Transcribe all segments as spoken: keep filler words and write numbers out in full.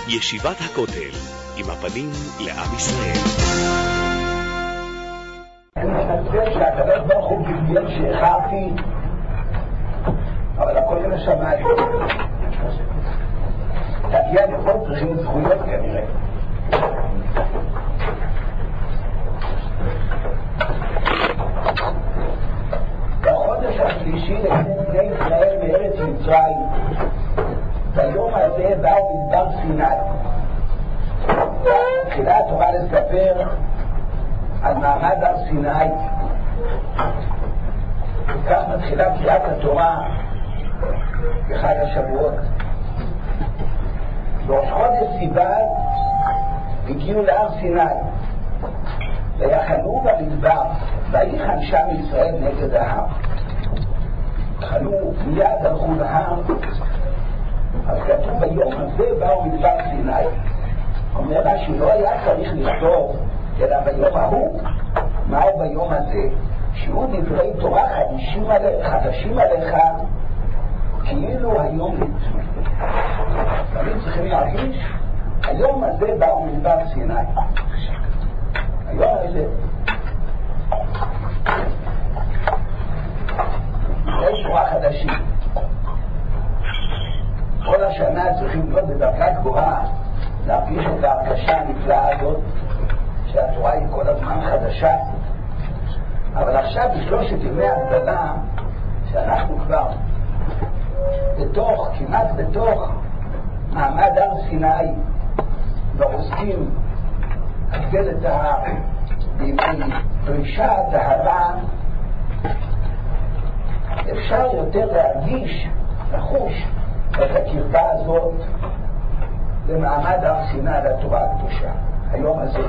ישיבת הכותל, עם הפנים לעם ישראל. אני מתנצל שהקדוש ברוך הוא בגלל שאיחרתי, אבל הכל זה לשמיים. תגיע לכל צריכים זכויות כנראה. בחודש השלישי לצאת בני ישראל מארץ מצרים, ביום הזה באו מדבר סיני. תחילה התורה לספר על מעמד הר סיני, וכך מתחילה קריאת התורה בחג השבועות. בראש חודש סיוון הגיעו להר סיני ויחנו במדבר, ויחן שם ישראל נגד ההר. חנו מיד הלכו להר, אז כתוב ביום הזה באו מדבר סיני. אומר לה שלא היה צריך לכתוב אלא ביום ההוא. מהו ביום הזה? שיהיו דברי תורה חדשים עליך, חדשים עליך כאילו היום נצמא. תמיד צריכים להרגיש היום הזה באו מדבר סיני. היום הזה דברי תורה חדשים. כל השנה צריכים להיות בדרגה גבוהה, להרגיש את ההרגשה הנפלאה הזאת שהתורה היא כל הזמן חדשה. אבל עכשיו בשלושת ימי הגדלה שאנחנו כבר בתוך, כמעט בתוך מעמד הר סיני ועוסקים הגדלת ההר בימי דרישה, טהרה, אפשר יותר להרגיש, לחוש את הקרבה הזאת למעמד הר סיני לתורה הקדושה היום הזה.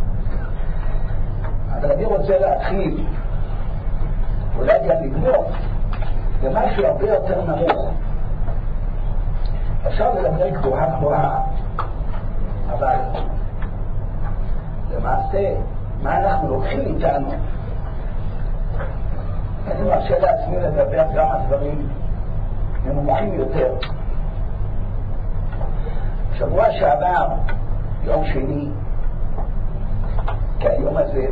אבל אני רוצה להתחיל אולי גם לגמור במשהו הרבה יותר נמוך. אפשר לדבר גבוהה גבוהה, אבל למעשה מה אנחנו לוקחים איתנו? אני מרשה לעצמי לדבר גם על דברים נמוכים יותר. שבוע שעבר, יום שני, כהיום הזה,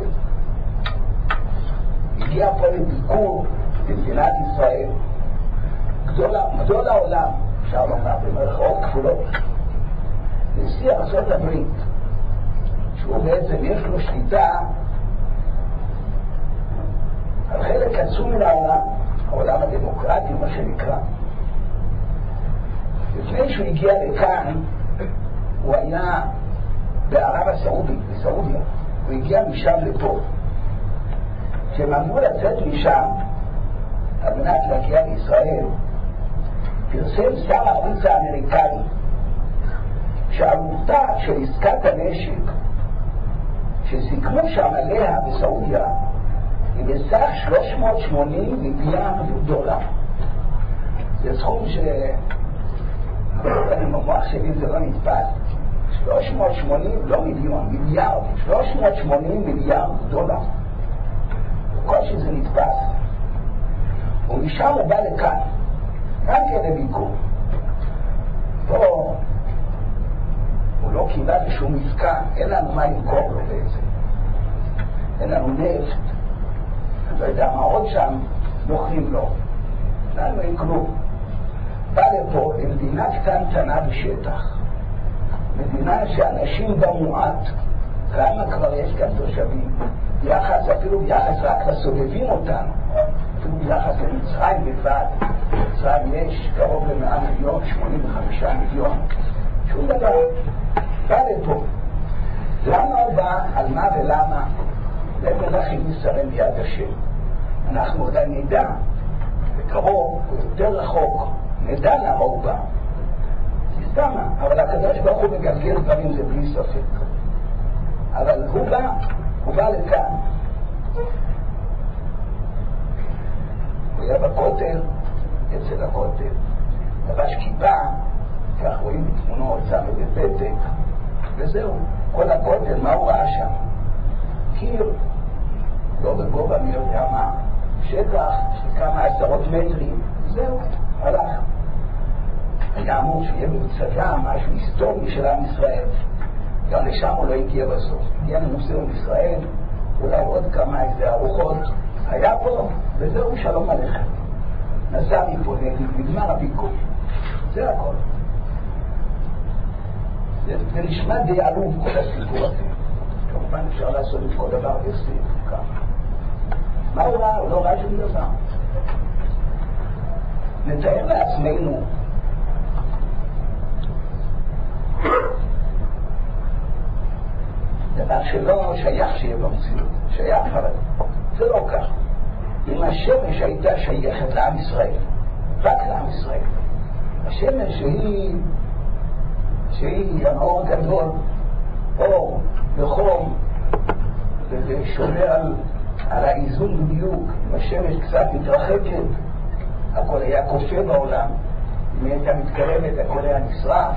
הגיע פה לביקור במדינת ישראל, גדול, גדול העולם, אפשר לומר, במרכאות כפולות, נשיא ארצות הברית, שהוא בעצם יש לו שליטה על חלק עצום מן העולם, העולם הדמוקרטי, מה שנקרא. לפני שהוא הגיע לכאן, הוא היה בערב הסעודית, בסעודיה. הוא הגיע משם לפה. כשהם אמרו לצאת משם, על מנת להגיע לישראל, פרסם שר החוץ האמריקני שהעמותה של עסקת הנשק שסיכמו שם עליה בסעודיה היא בסך שלוש מאות ושמונים מיליארד דולר. זה סכום ש... אני במוח שלי זה לא נתפס. שלוש מאות ושמונים, לא מיליון, מיליארד, שלוש מאות ושמונים מיליארד דולר. וכל שזה נתפס. ומשם הוא בא לכאן, גם כן לביקור. פה הוא לא קיבל בשום עסקה, אין לנו מה למכור לו בעצם. אין לנו נפט, אני לא יודע מה עוד שם, נוחים לו. לנו אין כלום. בא לפה למדינה קטנטנה בשטח. מדינה שאנשים בה מועט. כמה כבר יש כאן תושבים? ביחס, אפילו ביחס רק לסובבים אותנו. אפילו ביחס למצרים בלבד. מצרים יש קרוב למאה מיליון, שמונים וחמישה מיליון. שום דבר. בא לפה. למה הוא בא? על מה ולמה? למלכים ישראל ביד השם. אנחנו עדיין נדע. בקרוב, הוא יותר רחוק. נדע למה הוא בא. סתמה, אבל הקדוש ברוך הוא מגלגל דברים, זה בלי ספק. אבל הוא בא, הוא בא לכאן. הוא היה בכותל, אצל הכותל. לבש כיפה, כך רואים בתמונות, שם בפתק, וזהו. כל הכותל, מה הוא ראה שם? קיר, לא בגובה מי יודע מה, שטח של כמה עשרות מטרים, זהו, הלך. היה התעמות שיהיה במצדה, משהו היסטורי של עם ישראל. גם לשם הוא לא הגיע בסוף. הגיע למוזיאון ישראל, אולי עוד כמה איזה ארוחות. היה פה, וזהו שלום עליכם. נסע מפה, נגמר הביקור. זה הכל. זה, זה נשמע די עלוב כל הסיפור הזה. כמובן אפשר לעשות את כל דבר בסביב ככה. מה הוא ראה? הוא לא ראה שום דבר. נתאר לעצמנו דבר שלא שייך שיהיה במציאות, שייך אבל זה לא כך. אם השמש הייתה שייכת לעם ישראל, רק לעם ישראל, השמש שהיא שהיא האור הגדול, אור וחום, ושומר על, על האיזון בדיוק. אם השמש קצת מתרחקת, הכל היה כופה בעולם. אם היא הייתה מתקרבת, הכל היה נשרף.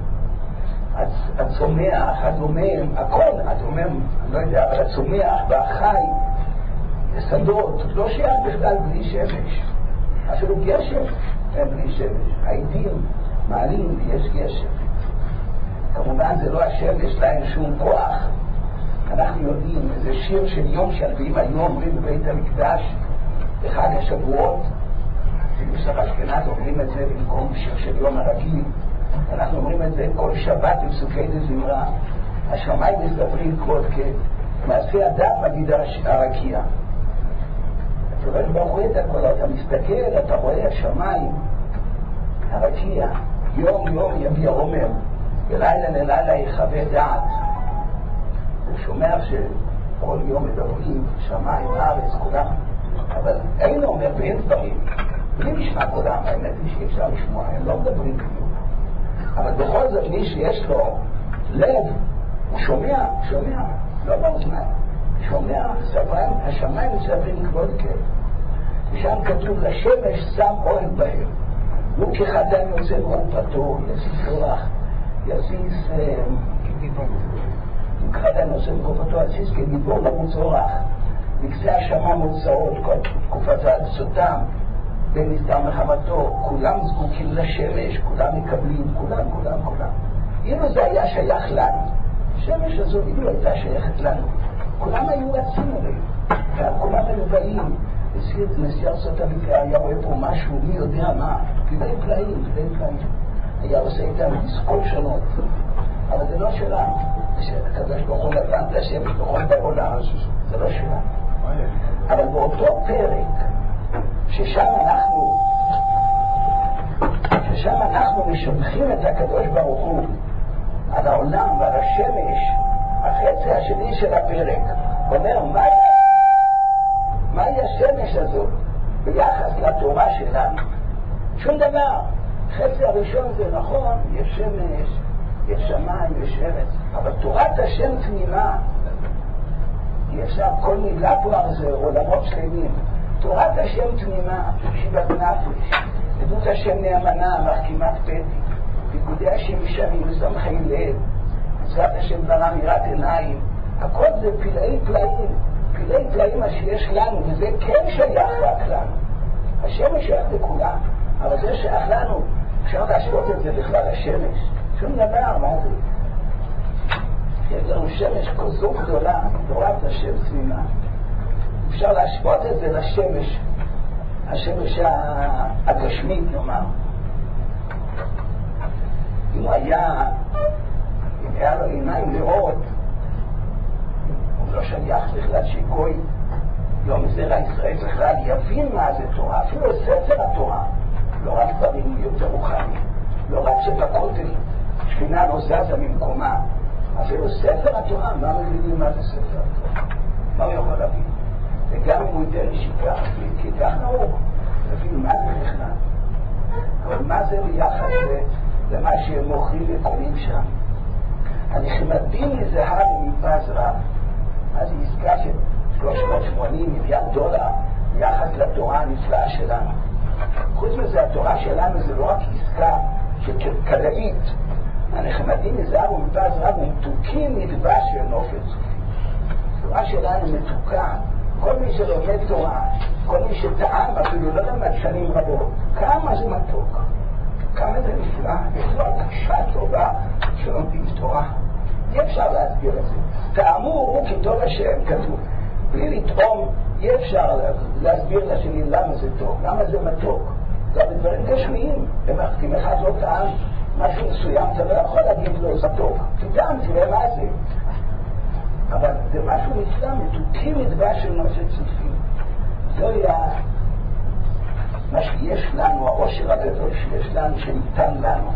הצומח, הדומם, הכל, הדומם, אני לא יודע, אבל הצומח והחי, השדות, לא שייך בכלל בלי שמש. אפילו גשם אין בלי שמש. העידים מעלים ויש גשם. כמובן זה לא השמש, להם שום כוח. אנחנו יודעים, זה שיר של יום שלווים, היו אומרים בבית המקדש בחג השבועות, בנוסח אשכנז אומרים את זה במקום שיר של יום הרגיל. אנחנו אומרים את זה כל שבת בפסוקי דזמרה. השמיים מסתברים כבוד כמעשה אדם מגיד הרקיע. אתה רואה ברוך את הכל, אתה מסתכל, אתה רואה השמיים, הרקיע, יום יום יביע עומר, ולילה ללילה יחווה דעת. הוא שומע שכל יום מדברים, שמיים, הארץ, כולם, אבל אין אומר ואין דברים. בלי משמע כולם, האמת היא שאי אפשר לשמוע, הם לא מדברים כלום. אבל בכל זאת מי שיש לו לב, הוא שומע, שומע, לא באוזניים, שומע, סברם, השמיים מסתברים כבוד כן. ושם כתוב, לשמש שם אוהל בהם. הוא כחתן יוצא מעופתו, יסיס אורח, יסיס כגיבור. הוא כחתן יוצא מעופתו, יסיס כגיבור לרוץ אורח. מקצה השמה מוצאות, כל תקופת העצותם, במסתר מחמתו, כולם זקוקים לשמש, כולם מקבלים, כולם, כולם, כולם. אילו זה היה שייך לנו, השמש הזו אילו הייתה שייכת לנו, כולם היו רצים עליהם, וכולם היו באים, נשיא ארצות הברית היה רואה פה משהו, מי יודע מה, פלאי פלאים, פלאי פלאים. היה עושה איתם מסקול שונות, אבל זה לא שלנו. הקדוש ברוך הוא נתן את השמש בכל בעולם, זה לא שלנו. אבל באותו פרק, ששם אנחנו ששם אנחנו משבחים את הקדוש ברוך הוא על העולם ועל השמש, החצי השני של הפרק אומר מה מהי השמש הזאת ביחס לתורה שלנו? שום דבר. חצי הראשון זה נכון, יש שמש, יש שמיים, יש ארץ, אבל תורת השם תמימה, אי אפשר כל מילה פה על זה, עולמות שלמים. תורת השם תמימה, שיבת נפש, עדות השם נאמנה, מחכימת פתי, פיקודי השם ישרים, וסמכי לב, מצוות השם ברא מירת עיניים, הכל זה פלאי פלאים, פלאי פלאים מה שיש לנו, וזה כן שייך רק לנו. השמש שייך לכולם, אבל זה שייך לנו. אפשר להשוות את זה בכלל השמש, שום דבר, מה זה? יש לנו שמש כזו גדולה, תורת השם תמימה. אפשר להשוות את זה לשמש, השמש הגשמית, נאמר. אם הוא היה, אם היה לו עיניים לראות, הוא לא שייך בכלל שגוי, לא מזרע ישראל בכלל יבין מה זה תורה, אפילו ספר התורה, לא רק דברים יותר רוחניים, לא רק שבכותל שכינה לא זזה ממקומה, אפילו ספר התורה, מה מבינים מה זה ספר התורה? מה הוא יכול להבין? וגם אם הוא ייתן לי שיקח, כי כך נהוג, להבין מה זה בכלל. אבל מה זה ביחד למה שהם מוכרים וקונים שם? הנחמדים מזהב ומפז רב, מה זה עסקה של שלוש מאות ושמונים מיליארד דולר ביחד לתורה הנפלאה שלנו. חוץ מזה, התורה שלנו זה לא רק עסקה שכלכלית. הנחמדים מזהב ומפז רב ומתוקים מדבש ונופץ. התורה שלנו מתוקה. כל מי שלומד תורה, כל מי שטעם אפילו לא למד שנים רבות, כמה זה מתוק, כמה זה נפלא, איזו הקשה טובה שלומדים תורה. אי אפשר להסביר את זה. תאמרו כי טוב השם כתוב. בלי לטעום, אי אפשר להסביר לשני למה זה טוב, למה זה מתוק. זה דברים גשמיים. אם אחד לא טעם משהו מסוים, אתה לא יכול להגיד לו זה טוב. תטעם, תראה מה זה. אבל זה משהו נפלא, מתוקים מדבש של משה צופים. זוהי מה שיש לנו, העושר הגדול שיש לנו, שניתן לנו.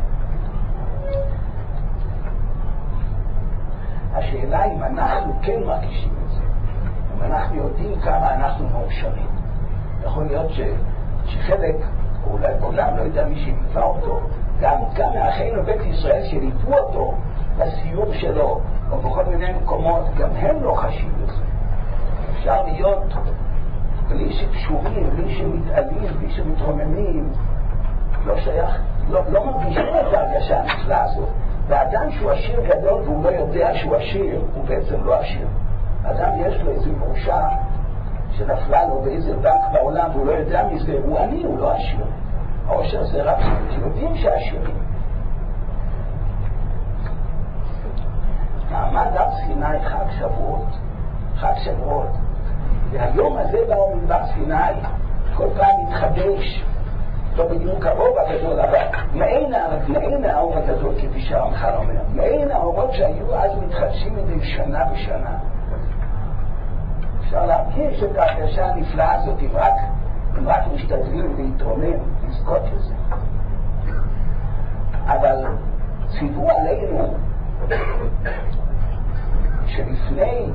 השאלה אם אנחנו כן מרגישים את זה, אם אנחנו יודעים כמה אנחנו מאושרים. יכול להיות ש... שחלק, אולי בעולם, לא יודע מי שליווה אותו, גם, גם מאחינו בית ישראל שליוו אותו לסיור שלו, או בכל מיני מקומות, גם הם לא חשים לזה. אפשר להיות בלי שקשורים, בלי שמתעלים, בלי שמתרוממים, לא שייך, לא, לא מרגישים את ההרגשה הנפלאה הזאת. והאדם שהוא עשיר גדול והוא לא יודע שהוא עשיר, הוא בעצם לא עשיר. האדם יש לו איזו מורשה שנפלה לו באיזה בנק בעולם והוא לא יודע מזה, הוא עני, הוא לא עשיר. העושר זה רק יודעים שעשירים. מעמד הר סיני חג שבועות, חג שבועות. והיום הזה באו מדבר סיני, כל פעם מתחדש, לא בדיוק הרוב הגדול, אבל מעין האור הגדול, כפי שהרמח"ל אומר, מעין האורות שהיו אז מתחדשים מדי שנה בשנה. אפשר להרגיש את ההרגשה הנפלאה הזאת, אם רק, אם רק משתדלים להתרומם, לזכות לזה. אבל ציוו עלינו שלפני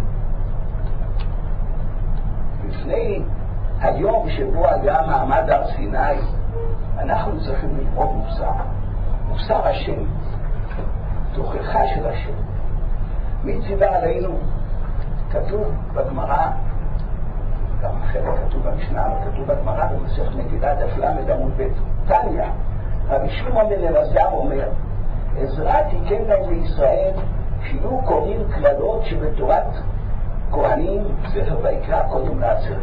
לפני היום שבו היה מעמד הר סיני, אנחנו צריכים ללמוד מוסר. מוסר השם, תוכחה של השם. מי ציווה עלינו? כתוב בגמרא, גם חלק כתוב במשנה, אבל כתוב בגמרא במסכת מגילה דף למד עמוד ב'. תניא, רבי שמעון בן אלעזר אומר, עזרא תיקן להם לישראל שיהיו קוראים כללות שבתורת כהנים, ספר ויקרא, קודם לעצרת.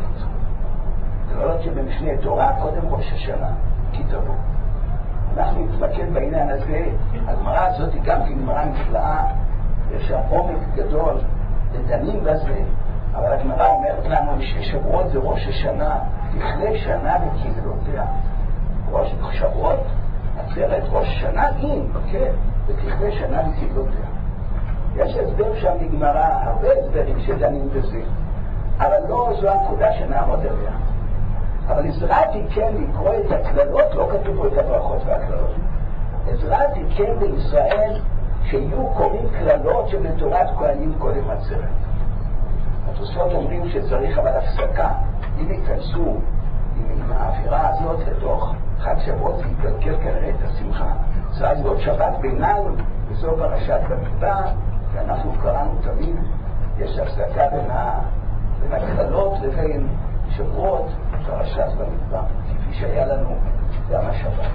כללות שבמשנה תורה, קודם ראש השנה, כתבו. אנחנו נתמקד בעניין הזה. הגמרא הזאת היא גם כגמרא נפלאה, יש עומק גדול לדנים בזה, אבל הגמרא אומרת לנו ששבועות זה ראש השנה, תכלה שנה וקבלותיה. ראש שבועות, עצרת ראש השנה, אם, כן, ותכלה שנה וקבלותיה. יש הסבר שם בגמרא, הרבה הסברים שדנים בזה, אבל לא זו הנקודה שנעמוד עליה. אבל עזרתי כן לקרוא את הכללות, לא כתוב פה את הברכות והכללות. עזרתי כן בישראל שיהיו קוראים כללות שבתורת כהנים קודם עצרת. התוספות אומרים שצריך אבל הפסקה, אם ייכנסו עם האווירה הזאת לתוך חג שבועות להתגלגל כנראה את השמחה. צריך להיות שבת ביניים, וזו פרשת במדבר, ואנחנו קראנו תמיד, יש הפסקה בין, ה... בין הכללות לבין שבועות, פרשת במדבר, כפי שהיה לנו גם השבת.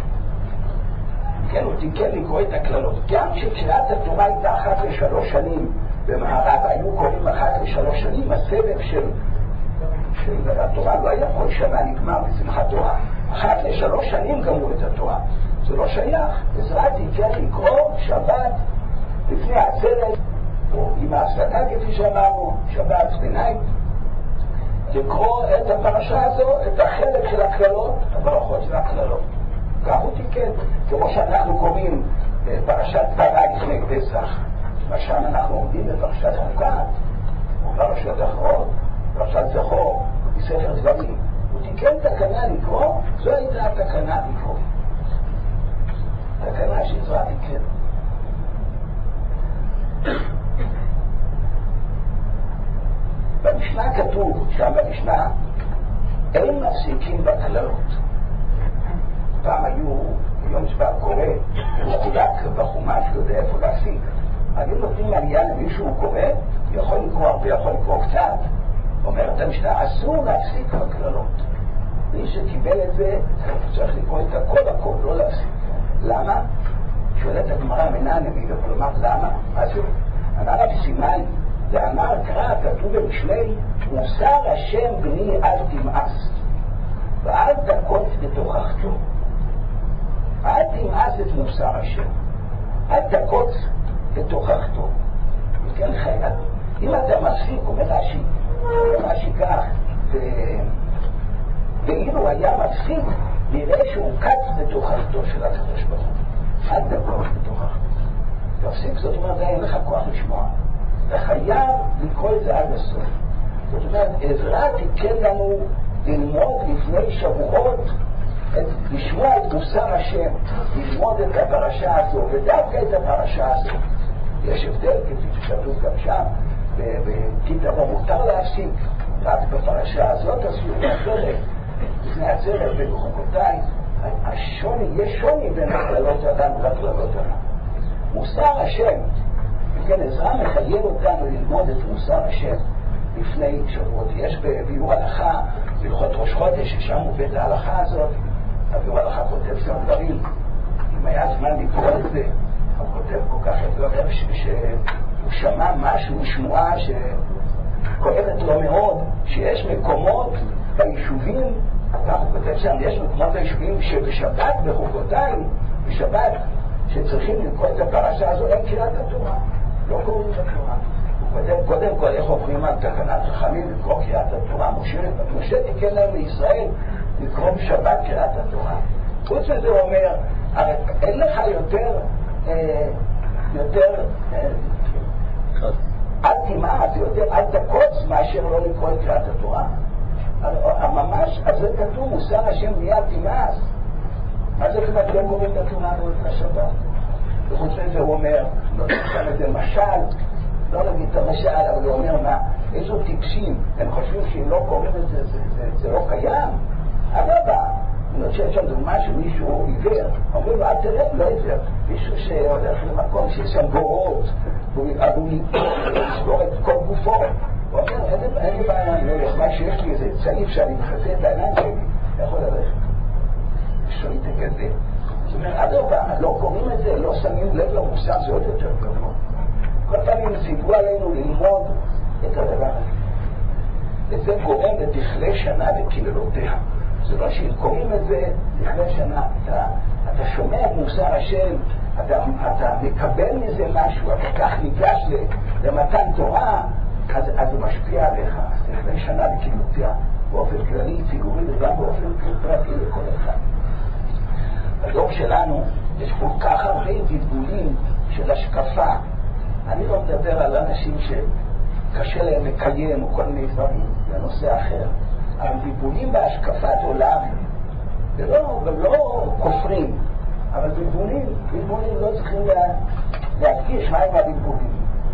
כן, הוא תיקן לקרוא את הכללות. גם שקריאת התורה הייתה אחת לשלוש שנים, במערב היו קוראים אחת לשלוש שנים, הסבב של, של התורה לא היה כל שנה נגמר בשמחת תורה. אחת לשלוש שנים גמרו את התורה. זה לא שייך. עזרא תיקן לקרוא שבת לפני עצרת, או עם ההפסקה כפי שאמרנו, שבת ביניים, לקרוא את הפרשה הזו, את החלק של הכללות, הברכות של הכללות. כך הוא תיקן, כמו שאנחנו קוראים פרשת פרה לפני פסח, מה שם אנחנו עומדים בפרשת חוקת, או פרשת אחרות, פרשת זכור, בספר דברים. הוא תיקן תקנה לקרוא, זו הייתה התקנה לקרוא. תקנה שעזרא תיקן. במשנה כתוב, שם במשנה, אין מפסיקים בכללות. פעם היו, היום שבא קורא, הוא חולק בחומש, לא יודע איפה להפסיק. היו נותנים עלייה למישהו קורא, יכול לקרוא הרבה, יכול לקרוא קצת. אומרת המשנה, אסור להפסיק בכללות. מי שקיבל את זה, צריך לקרוא את הכל הכל, לא להפסיק. למה? שואלת הגמרא מנה נבילה, כלומר, למה? מה זה? אמר רבי סיני, ואמר קרא, כתוב במשלי, מוסר השם בני אל תמאס, ואל תקוף בתוכחתו. את מוסר השם. אל תקוץ את תוכחתו. וכן חייב. אם אתה מפסיק, אומר רש"י, אומר רש"י כך, ואילו היה מפסיק, נראה שהוא קץ בתוכחתו של הקדוש ברוך הוא. אל תקוץ בתוכחתו. תפסיק, זאת אומרת, אין לך כוח לשמוע. אתה חייב לקרוא את זה עד הסוף. זאת אומרת, עזרא תיתן לנו ללמוד לפני שבועות, את, לשמוע את מוסר השם, ללמוד את הפרשה הזו, ודווקא את הפרשה הזו. יש הבדל, כפי שכתוב גם שם, בכיתה לא מותר להפסיק, רק בפרשה הזאת אסור לעצרת, לפני עצרת ובחוקותיי, השוני, יש שוני בין הכללות אדם והכללות אדם. מוסר השם, וכן עזרא מחייב אותנו ללמוד את מוסר השם לפני שבועות. יש בביאור הלכה, בהלכות ראש חודש, ששם מובאת ההלכה הזאת, הביאור הלכה כותב שם דברים, אם היה זמן לקרוא את זה, הוא כותב כל כך יותר שהוא שמע משהו, שמועה שכואבת לו מאוד, שיש מקומות ביישובים, כך הוא כותב שם, יש מקומות ביישובים שבשבת בחוקותיי, בשבת, שצריכים לקרוא את הפרשה הזו, אין קריאת התורה, לא קוראים את התורה. הוא כותב קודם כל איך עוברים על תקנת חכמים לקרוא קריאת התורה. משה, משה תיקן להם לישראל לקרוא בשבת קריאת התורה. חוץ מזה הוא אומר, הרי אין לך יותר אה, יותר אה, אל תמעט, יותר אל תקוץ מאשר לא לקרוא את קריאת התורה. ממש, אז זה כתוב, מוסר השם נהיה תמעט. מה זה כמעט לא קוראים את התורה ואת השבת? וחוץ מזה הוא אומר, לא תשכם את זה משל, לא נגיד את המשל, אבל הוא אומר מה, איזו טיפשים, הם חושבים שאם לא קוראים את זה, זה, זה, זה לא קיים. אגבה, אני חושב שם דוגמה שמישהו עיוור, אומרים לו, אל תראה, לא עיוור, מישהו שהולך למקום שיש שם בורות, והוא יסגור את כל גופו, הוא אומר, אין לי בעיה, מה שיש לי איזה צעיף שאני מחסה את העיניים שלי, יכול ללכת. שואלת את זה. זאת אומרת, אדרבה, לא קוראים את זה, לא שמים לב למוסר, זה עוד יותר גדול. כל פעמים ציוו עלינו ללמוד את הדבר הזה. וזה גורם לתכלה שנה וקללותיה. זה לא שאם קוראים את זה תכלה שנה, אתה, אתה שומע את מוסר השם, אתה, אתה מקבל מזה משהו, אתה כך ניגש למתן תורה, אז, אז זה משפיע עליך. תכלה שנה וקללותיה, באופן כללי, ציבורי, וגם באופן פרטי לכל אחד. בדור שלנו יש כל כך הרבה דיבולים של השקפה. אני לא מדבר על אנשים שקשה להם לקיים או כל מיני דברים, זה נושא אחר. אבל דיבולים בהשקפת עולם, ולא, ולא כופרים, אבל דיבולים, דיבולים לא צריכים לה, להדגיש מה הם הדיבולים.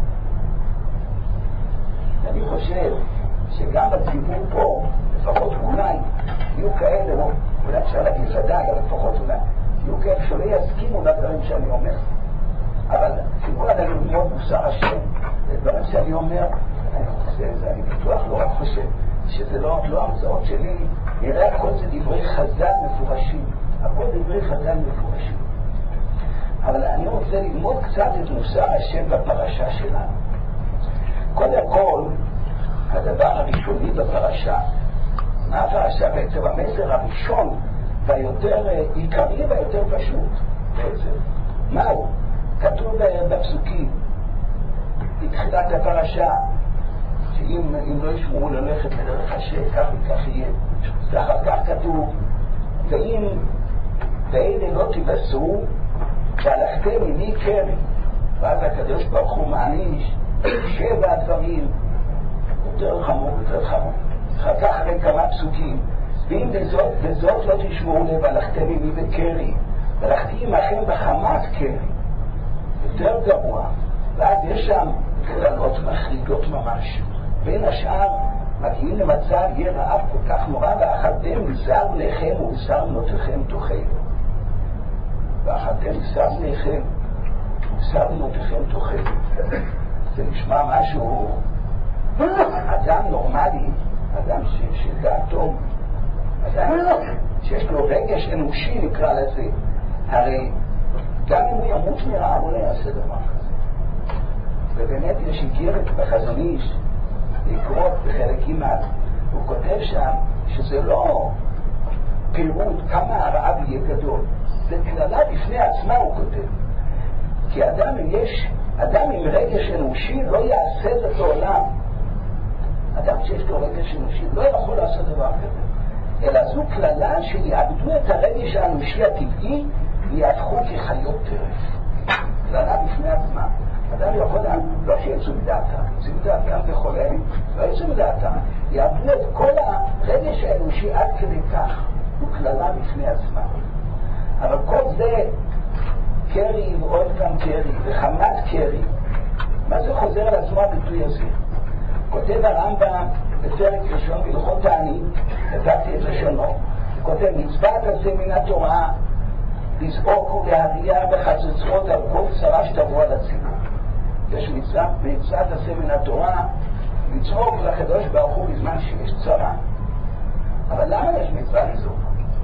אני חושב שגם בציבור פה, לפחות אולי, יהיו כאלה, לא, אולי אפשר להגיד ודאי, אבל לפחות אולי, יהיו כאלה שלא יסכימו לדברים שאני אומר. אבל ציבור עליהם ללמוד מוסר השם, לדברים שאני אומר, אני חושב, אני בטוח לא רק חושב, שזה לא, לא המצאות שלי, נראה הכל זה דברי חז"ל מפורשים, הכל דברי חז"ל מפורשים. אבל אני רוצה ללמוד קצת את מוסר השם בפרשה שלנו. קודם כל, הדבר הראשוני בפרשה, מה הפרשה בעצם? המסר הראשון והיותר עיקרי והיותר פשוט בעצם. מהו? כתוב בפסוקים, בתחילת הפרשה, שאם לא ישמעו ללכת לדרך השם, כך וכך יהיה. ואחר כך כתוב, ואם ואלה לא תבשרו, והלכתם עמי קרי. ואז הקדוש ברוך הוא מעניש שבע דברים, יותר חמור, יותר חמור. אחר כך הרי כמה פסוקים, ואם בזאת, בזאת לא תשמעו לב, והלכתם עמי בקרי, והלכתי עמכם בחמת קרי. יותר גרוע. ואז יש שם קללות מחרידות ממש. בין השאר מגיעים למצב יהיה רעב כל כך נורא, ואכלתם בשר לחם ובשר בנותיכם תאכלו. ואכלתם בשר לחם ובשר בנותיכם תאכלו. זה נשמע משהו, אדם נורמלי, אדם שדעתו, אדם שיש לו רגש אנושי נקרא לזה, הרי גם אם הוא ימות מרעב הוא לא יעשה דבר כזה. ובאמת יש איגרת בחזון איש לקרוא בחלק אימד, הוא כותב שם שזה לא פירוט כמה הרעב יהיה גדול, זה כללה בפני עצמה, הוא כותב. כי אדם אם יש, אדם עם רגש אנושי לא יעשה זאת לעולם. אדם שיש לו רגש אנושי לא יכול לעשות דבר כזה. אלא זו כללה שיעבדו את הרגש האנושי הטבעי ויהפכו כחיות טרף. כללה בפני עצמה. אדם יכול לא שיצאו מדעתם, יצאו מדעתם וחולים, לא יצאו מדעתם. יעבדו את כל הרגש האנושי עד כדי כך. זו כללה בפני עצמה. אבל כל זה קרי ועוד גם קרי וחמת קרי. מה זה חוזר על עצמו הביטוי הזה? כותב הרמב"ם בפרק ראשון בהלכות תענית, הבאתי את לשונו, כותב מצוות עשה מן התורה לזעוק ולהריע בחצוצרות על כל צרה שתבוא על הציבור. יש מצוות, מצוות עשה מן התורה לצעוק לקדוש ברוך הוא בזמן שיש צרה. אבל למה יש מצווה לזעוק?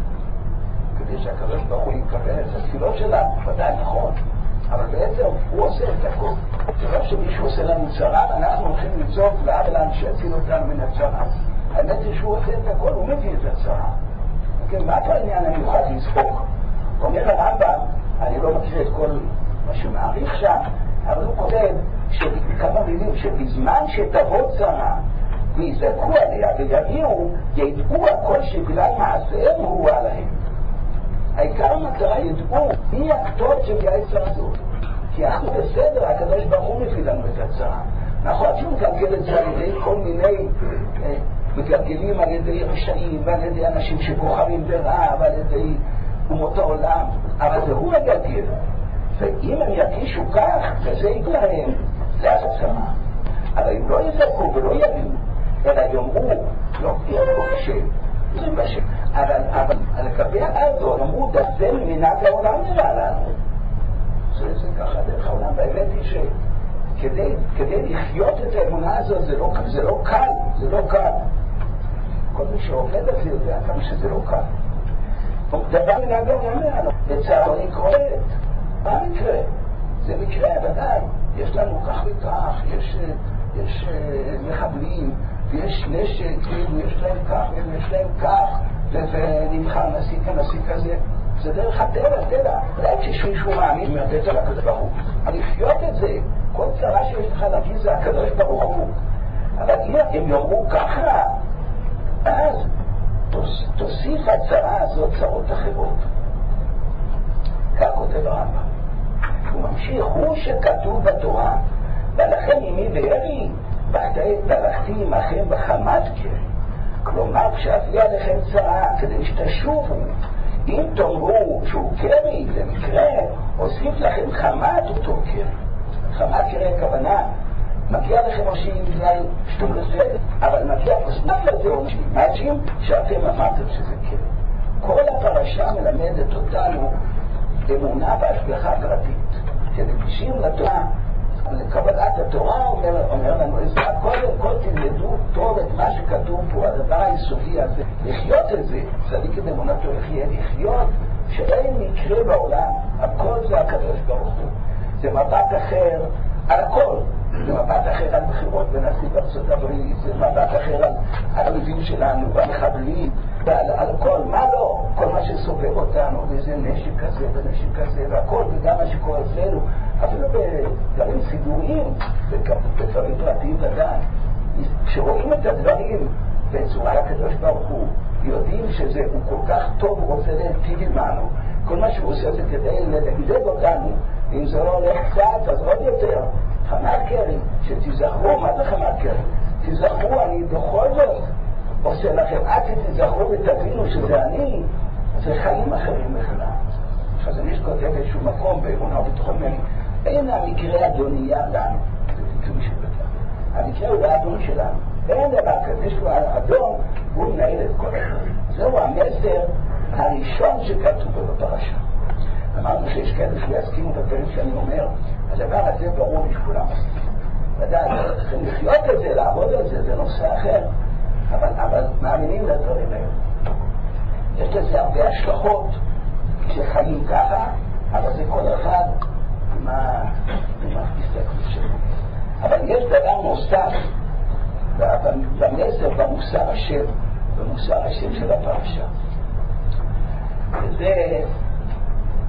כדי שהקדוש ברוך הוא יקבל את התפילות שלנו, ודאי נכון, אבל בעצם הוא עושה את הכל. זה לא שמישהו עושה לנו צרה ואנחנו הולכים לצעוק לאבלן שיציל אותנו מן הצרה. האמת היא שהוא עושה את הכל, הוא מביא את הצרה. כן, מה פה העניין המיוחד לצעוק? אומר הרמב"ם, אני לא מכיר את כל מה שמעריך שם, אבל הוא כותב כמה מילים שבזמן שתבוא צרה ויזעקו עליה ויגיעו, ידעו הכל שבגלל מעשיהם הוא עליהם. העיקר המטרה ידעו מי הכתוב שביאה את צרה הזאת. כי אנחנו בסדר, הקדוש ברוך הוא מביא לנו את הצרה. נכון שהוא מגלגל את זה על ידי כל מיני אה, מגלגלים על ידי רשעים ועל ידי אנשים שבוחרים ברע ועל ידי אומות העולם, אבל זה הוא מגלגל. ואם הם ירגישו כך, וזה יגע להם, זה הצרה. אבל אם לא יזעקו ולא יבינו, אלא יאמרו, לא, יאמרו בשם, זה בשם. אבל, אבל לגבי הארדון, אמרו, זה מנהג העולם נראה לנו. זה, זה ככה דרך העולם. באמת היא שכדי כדי לחיות את האמונה הזאת, זה לא, זה לא קל, זה לא קל. כל מי שעובד את זה יודע כמה שזה לא קל. דבר מנהג העולם נראה לנו. לצערי קוראת. מה מקרה? זה מקרה, ודאי. יש לנו כך וכך, יש, יש מחבלים, ויש נשק, ויש להם כך, ויש להם כך, ונמחר נשיא כנשיא כזה. זה דרך הטבע, טבע. רק כשמישהו מאמין מהבית על הקדוש ברוך הוא. אבל לחיות את זה, כל צרה שיש לך להגיד זה הקדוש ברוך הוא. אבל אם הם יאמרו ככה, אז תוסיף הצרה הזאת צרות אחרות. כך כותב הרמב"ם. הוא ממשיך, הוא שכתוב בתורה, ולכן עמי וירי, והלכתי עמכם בחמת קרי. כלומר, כשאביא עליכם צרה, כדי שתשובו, אם תאמרו שהוא קרי, למקרה, אוסיף לכם חמת אותו קרי. חמת קרי הכוונה, מגיע לכם עושים בגלל שתום לסדר, אבל מגיע פסנף לזה עושים, מעצים שאתם אמרתם שזה קרי. כל הפרשה מלמדת אותנו אמונה בהשגחה פרטית. כשנגישים לתורה, לקבלת התורה, אומר, אומר לנו, קודם כל תלמדו טוב את מה שכתוב פה, הדבר היסודי הזה. לחיות את זה, צדיק את אמונתו יחיה, לחיות שאין מקרה בעולם, הכל זה הקדוש ברוך הוא. זה מבט אחר על הכל. זה מבט אחר על בחירות בנשיא בארצות הברית, זה מבט אחר על הלווים שלנו, במחבלים, ועל על כל, מה לא? כל מה שסובב אותנו, וזה נשק כזה ונשק כזה, והכל, וגם מה שקורה אצלנו, אפילו בדברים סידוריים, בדברים פרטיים ודאי. כשרואים את הדברים בצורה הקדוש ברוך הוא, יודעים שזה הוא כל כך טוב, הוא רוצה להטיב עמנו. כל מה שהוא עושה זה כדי לדגדג אותנו, אם זה לא הולך קצת, אז עוד יותר. חמת קרי, שתזכרו, מה זה חמת קרי? תזכרו, אני בכל זאת עושה לכם, עד שתזכרו ותבינו שזה אני, זה חיים אחרים בכלל. אז אני שכותב איזשהו מקום באמונה ובתוכן מני, אין המקרה אדוניה לנו, זה תקצוי שבטה. המקרה הוא האדון שלנו. אין דבר כזה, יש לו האדון, הוא מנהל את כל הדברים. זהו המסר הראשון שכתוב בפרשה. אמרנו שיש כאלה שיסכימו בדברים שאני אומר, הדבר הזה ברור לכולם. ודאי, צריכים לחיות את זה, לעבוד את זה, זה נושא אחר. אבל, אבל מאמינים לדברים האלה. יש לזה הרבה השלכות שחיים ככה, אבל זה כל אחד עם ההסתכלות שלו. אבל יש דבר נוסף במסר, במוסר השם, במוסר השם של הפרשה. וזה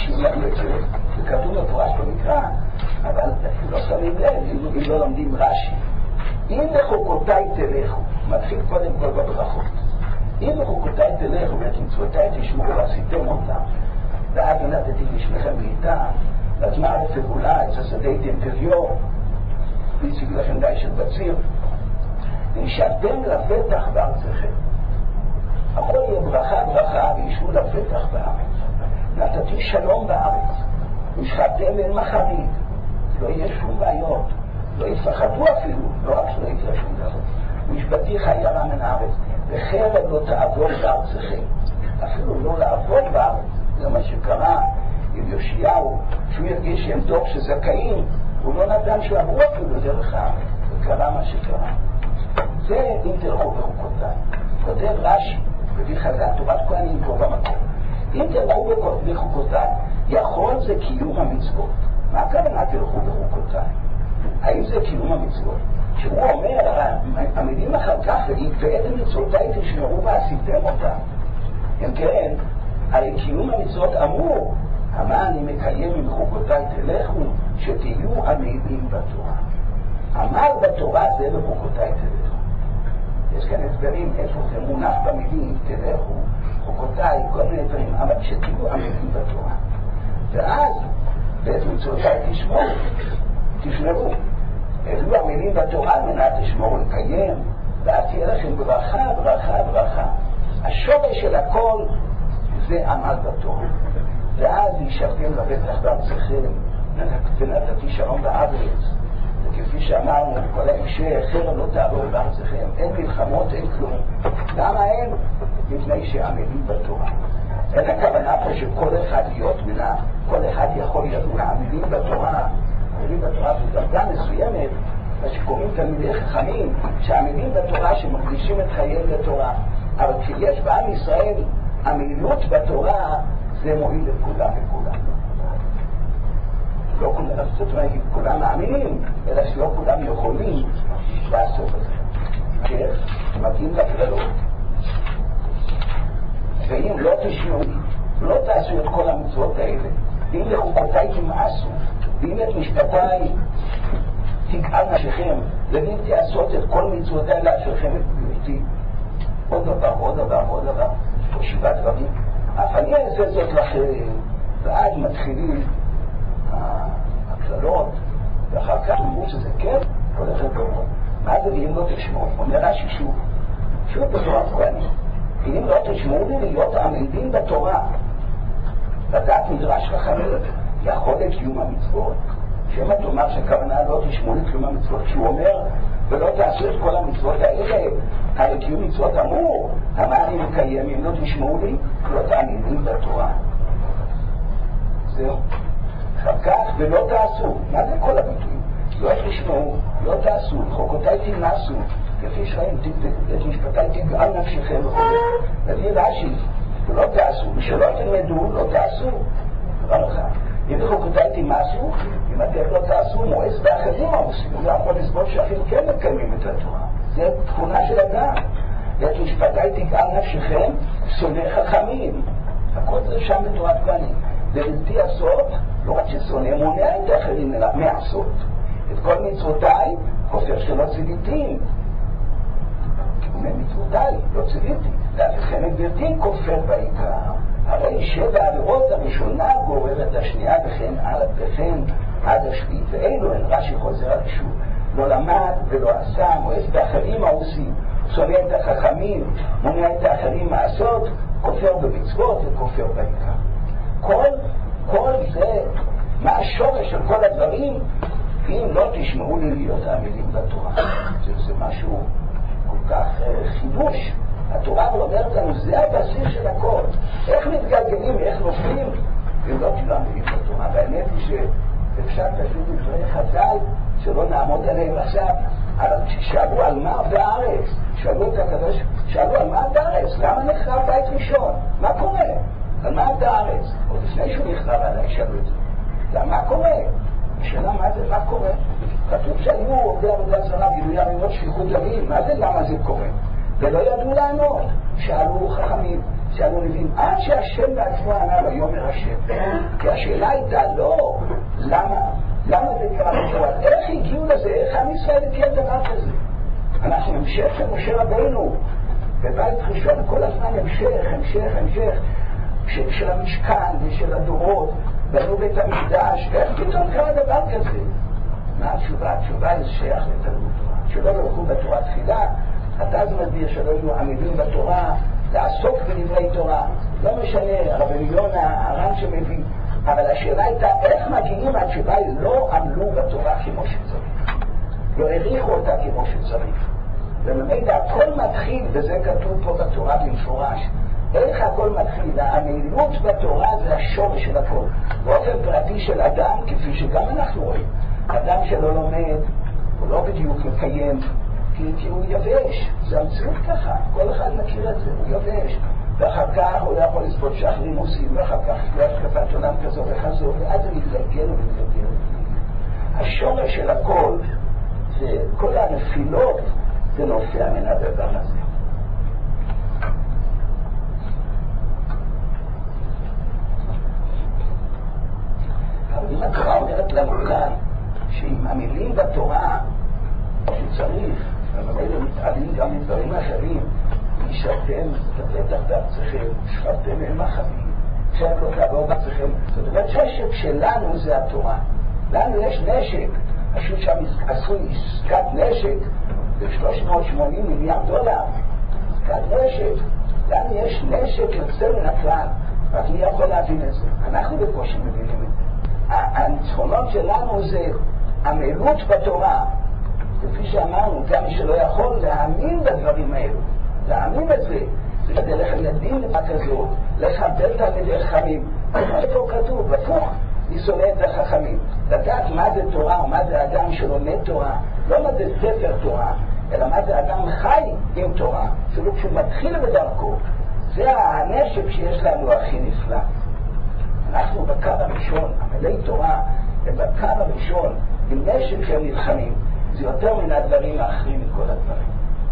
מרגישים לנו את זה, זה כתוב מפורש במקרא, אבל לא שמים לב, אם לא לומדים רש"י. אם לחוקותיי תלכו, מתחיל קודם כל בברכות. אם לחוקותיי תלכו ואת מצוותיי תשמעו ועשיתם אותם, ואז נתתי לשמכם בעיטה, ואז מערף וגולה, את השדיתם פריו, והציג לכם די של בציר, ונשארתם לפתח בארצכם. הכל יהיה ברכה ברכה וישבו לפתח בארץ. נתתי שלום בארץ, ושכבתם אל מחריד, לא יהיה שום בעיות, לא יפחדו אפילו, לא רק שלא יקרה שום דבר. משפטי חיירה מן הארץ, וחרב לא תעבור בארצכם. אפילו לא לעבוד בארץ. זה מה שקרה עם יאשיהו, שהוא הרגיש שהם דור שזכאים, הוא לא נתן שעברו אפילו דרך הארץ. זה קרה מה שקרה. זה אם תלכו בחוקותיי. כותב רש"י, מביא חז"ל, תורת כהנים פה במקום. אם תלכו בחוקותיי, יכול זה קיום המצוות. מה הכוונה תלכו בחוקותיי? האם זה קיום המצוות? שהוא אומר, המילים אחר כך, ואת המצוותיי תשמעו ועשיתם אותם. אם כן, הרי קיום המצוות אמרו, המה אני מקיים עם חוקותיי תלכו, שתהיו עמלים בתורה. עמל בתורה זה בחוקותיי תלכו. יש כאן הסברים איפה זה מונח במילים תלכו, חוקותיי, כל מיני דברים, אבל שתהיו עמלים בתורה. ואז, ואת מצוותיי תשמעו, תשמעו. אלו המילים בתורה על מנת תשמעו לקיים, ואז תהיה לכם ברכה, ברכה, ברכה. השורש של הכל זה עמל בתורה. ואז ישבתם לבטח בארצכם, ונתתי שלום בארץ. וכפי שאמרנו, כל ההמשך, חרב לא תעבור בארצכם. אין מלחמות, אין כלום. למה אין? מפני שעמלים בתורה. אין הכוונה פה שכל אחד להיות מנה, כל אחד יכול להיות מנה. עמלים בתורה, עמלים בתורה בדרגה מסוימת, מה שקוראים תלמידי חכמים, שעמלים בתורה שמקדישים את חייהם לתורה. אבל כשיש בעם ישראל עמילות בתורה, זה מועיל לכולם וכולם. לא כולם, זאת אומרת, כולם מאמינים, אלא שלא כולם יכולים לעשות את זה. כן, מגיעים לכללות. ואם לא תשמעו, לא תעשו את כל המצוות האלה, ואם לחוקותיי תמאסו, ואם את משפטיי תגעל נפשכם, ואם תעשות את כל מצוותיי לאשרכם את גבירתי, עוד דבר, עוד דבר, עוד דבר, או שבעה דברים. אף אני אעשה זאת לכם, ואז מתחילים הכללות, ואחר כך אומרים שזה כן, הולך לדורות. מה זה ואם לא תשמעו? אומר רש"י שוב, שוב בתורת כהנים. אם לא תשמעו לי להיות עמידים בתורה, לדעת מדרש חכמים, יכול לקיום המצוות. שמא תאמר שהכוונה לא תשמעו לי קיום המצוות, כשהוא אומר, ולא תעשו את כל המצוות האלה, הרי קיום מצוות אמור, המה אני מקיים, אם לא תשמעו לי, לא תעמידים בתורה. זהו. אחר כך, ולא תעשו. מה זה כל הביטויים? לא תשמעו, לא תעשו, חוקותיי תמאסו, כפי שראים, את משפטיי תגעל נפשכם וכו'. תביא רש"י, ולא תעשו, ושלא תלמדו, לא תעשו. דבר אחד. אם חוקותיי תמאסו, אם אתם לא תעשו, מואס באחרים העושים. הוא לא יכול לסבור שאפילו כן מקיימים את התורה. זה תכונה של אדם. ואת משפטיי תגעל נפשכם, שונא חכמים. הכל זה שם בתורת כהנים. ובלתי עשות, לא רק ששונא מונע את האחרים, אלא מעשות. את כל מצוותיי, כופר שלא ציוויתים. מצוותיי, לא ציוויתי. ואפכם את גברתי כופר בעיקר. הרי שבע העבירות הראשונה גוררת לשנייה וכן על וכן עד השביעית. ואלו הן רש"י חוזר על שוב. לא למד ולא עשה, מואס באחרים העושים. שונא את החכמים, מונע את האחרים מעשות, כופר במצוות וכופר בעיקר. כל, כל זה, מה השורש של כל הדברים, אם לא תשמעו לי להיות עמילים בתורה. זה, זה משהו כל כך uh, חידוש. התורה אומרת לנו, זה הבסיס של הכל. איך מתגלגלים, איך נופלים, אם לא תהיו עמילים בתורה. והאמת היא שאפשר פשוט דברי חז"ל, שלא נעמוד עליהם עכשיו, אבל כששאלו על מה בארץ, שאלו את הקדוש, שאלו על מה בארץ, למה נחרב בית ראשון? מה קורה? על מה בארץ? עוד לפני שהוא נחרב עליי, שאלו את זה. למה מה קורה? השאלה מה זה, מה קורה? כתוב שהיו עובדי עבודה זרה, גילוי עריות, שפיכות דמים, מה זה למה זה קורה? ולא ידעו לענות. שאלו חכמים, שאנו מבין, עד שהשם בעצמו ענה לו יאמר השם. כי השאלה הייתה לא, למה? למה זה קרה בתורה? איך הגיעו לזה? איך עם ישראל הגיע דבר כזה? אנחנו המשך של משה רבינו, בבית ראשון, כל הזמן המשך, המשך, המשך, של המשכן ושל הדורות, בנו בית המקדש, איך פתאום קרה דבר כזה? מה התשובה? התשובה היא שייך לתלמוד תורה. שלא הלכו בתורה תחילה, אתה אז מסביר שלא יהיו עמידים בתורה, לעסוק בדברי תורה, לא משנה, רבי יונה, הר"ן שמביא, אבל השאלה הייתה איך מגיעים, התשובה היא לא עמלו בתורה כמו שצריך, לא העריכו אותה כמו שצריך, ובמידה הכל מתחיל, וזה כתוב פה בתורה במפורש, איך הכל מתחיל, העמילות בתורה זה השורש של הכל, באופן פרטי של אדם, כפי שגם אנחנו רואים, אדם שלא לומד, הוא לא בדיוק מקיים, כי הוא יבש, זה המציאות ככה, כל אחד מכיר את זה, הוא יבש, ואחר כך הוא לא יכול לספות שאחרים עושים, ואחר כך יש השקפת עולם כזו וכזו, ואז זה מתגלגל ומתגלגל. השורש של הכל, זה כל הנפילות, זה נופע מן הדבר הזה. אבל אם התורה אומרת לנו כאן, שאם המילים בתורה, שצריך, אבל אלה מתעלים גם מדברים אחרים, ישרתם בטח בארצכם, שפרתם אל מחבים, שאת לא תעבור בארצכם. זאת אומרת שהשק שלנו זה התורה. לנו יש נשק, פשוט שם עשו עסקת נשק ב-שלוש מאות ושמונים מיליארד דולר. עסקת נשק, לנו יש נשק יוצא מן הכלל, רק מי יכול להבין את זה? אנחנו בקושי מבינים את זה. הניצחונות שלנו זה עמלות בתורה, כפי שאמרנו, גם מי שלא יכול להאמין בדברים האלו, להאמין את זה, זה דרך ילדים למה כזאת, לכבד תלמידי חכמים. איפה כתוב? הפוך, מי שונא את החכמים. לדעת מה זה תורה או מה זה אדם שלומד תורה, לא מה זה ספר תורה, אלא מה זה אדם חי עם תורה, אפילו כשהוא מתחיל בדרכו. זה הנשק שיש לנו הכי נפלא. אנחנו בקו הראשון, עמלי תורה, הם בקו הראשון, עם נשק שהם נלחמים. זה יותר מן הדברים האחרים מכל הדברים.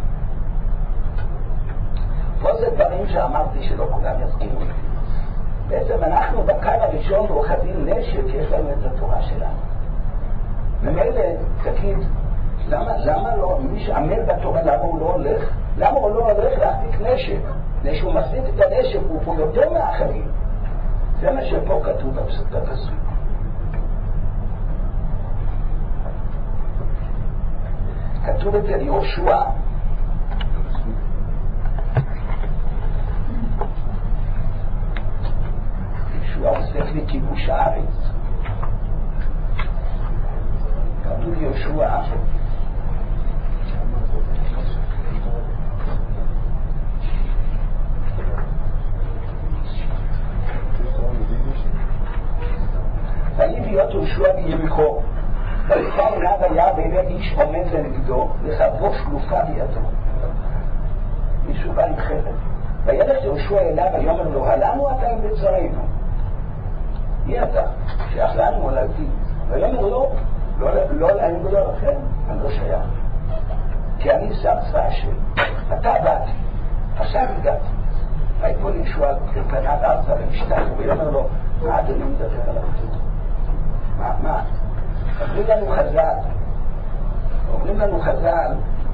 פה זה דברים שאמרתי שלא כולם יסכימו. בעצם אנחנו בקו הראשון ואוחזים נשק, יש לנו את התורה שלנו. ממילא, תגיד, למה, למה לא, מי שעמל בתורה, למה הוא לא הולך? למה הוא לא הולך להחזיק נשק? כשהוא מחזיק את הנשק, הוא פה יותר מאחרים. זה מה שפה כתוב בפסוק. כתוב את זה יהושע, יהושע עוסק לכיבוש הארץ. כתוב יהושע ויהי להיות יהושע ביריחו, וכבר אליו היה באמת איש עומד לנגדו, לחברו שלופה בידו. מישהו בא עם חרב. וילך יהושע אליו ויאמר לו, הלנו אתה עם בצרינו? מי אתה? שייך לנו מולדתי. ויאמר לו, לא להם ולא לכם, אני לא שייך. כי אני שר צבא השם. אתה באתי, עכשיו הגעתי. ויפול יהושע פניו ארצה ומשתח, ויאמר לו, מה אדוני מדבר עליו? מה? מה? אומרים לנו חז"ל, אומרים לנו חז"ל,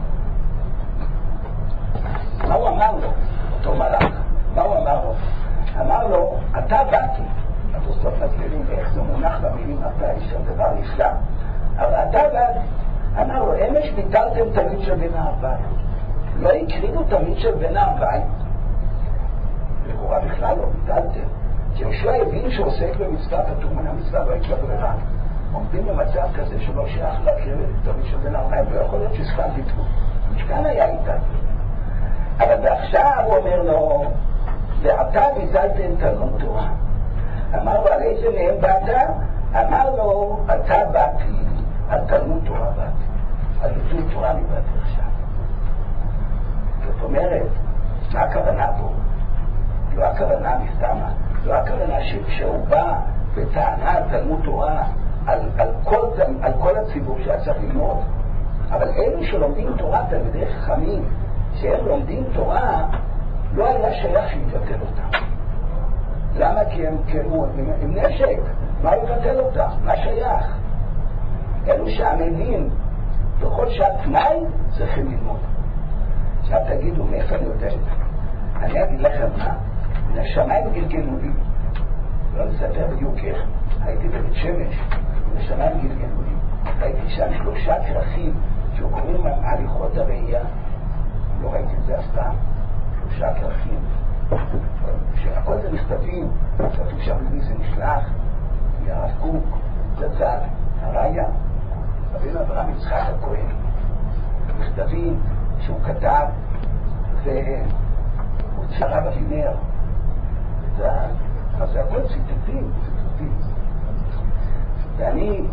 מה הוא אמר לו, אותו מלאך? מה הוא אמר לו? אמר לו, אתה באתי, התוספות מסבירים איך זה מונח במילים אתה, יש שם דבר נפלא, אבל אתה באתי, אמר לו, אמש ביטלתם תמיד של בין הארבעים, לא הקריבו תמיד של בין הארבעים, לכאורה בכלל לא ביטלתם, כי יהושע הבין שעוסק במצווה, כתוב מן המצווה, לא יקרה ברירה. עומדים במצב כזה שלא שייך להקריב את תמיד של בין הארבעים, לא יכול להיות שספן ביטלו. משכן היה איתנו. אבל ועכשיו הוא אומר לו, ואתה ביטלתם תלמוד תורה. אמר לו, על איזה מהם באת? אמר לו, אתה באתי, על תלמוד תורה באתי. על ביטול תורה אני באתי עכשיו. זאת אומרת, מה הכוונה פה? לא הכוונה מסתמה, לא הכוונה שהוא בא בטענה על תלמוד תורה, על, על, כל, על כל הציבור שהיה צריך ללמוד, אבל אלו שלומדים תורה, תלמידי חכמים, שהם לומדים תורה, לא היה שייך שיבטל אותם. למה? כי הם קראו עם נשק. מה יבטל אותם? מה שייך? אלו שעמלים בכל שעת תנאי צריכים ללמוד. עכשיו תגידו, מאיפה אני יודע את זה? אני אגיד לכם מה, מן השמיים גלגלו לי, לא נספר בדיוק איך, הייתי בבית שמש, מן השמיים גלגלו לי, ראיתי שם שלושה כרכים שקוראים הליכות הראייה, לא ראיתי את זה אף פעם, שלושה כרכים, שהכל זה מכתבים, כתוב שם למי זה נשלח, מהרב קוק, זצ"ל, הראיה, רבינו אברהם יצחק הכהן, מכתבים שהוא כתב, והוא צרה בגינר, אז זה הכל ציטוטים, ציטוטים. ואני,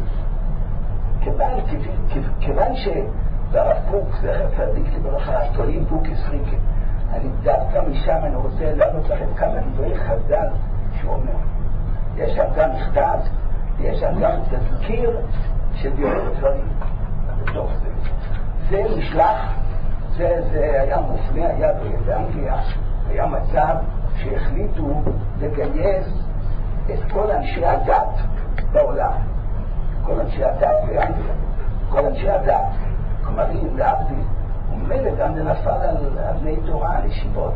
כיוון שהרב קוק, זכר צדיק לברכה, תולים קוק עשריקה, אני דווקא משם אני רוצה לענות לכם כמה דברי חז"ל שהוא אומר. יש שם גם מכתב, יש שם גם תזכיר של דיונים דברים. בתוך זה. זה נשלח, זה, זה היה מופנה, היה באנגליה, היה מצב שהחליטו לגייס את כל אנשי הדת בעולם. כל אנשי הדת באנגליה, כל אנשי הדת, כמרים, להבדיל. ומילא גם זה נפל על בני תורה, על ישיבות.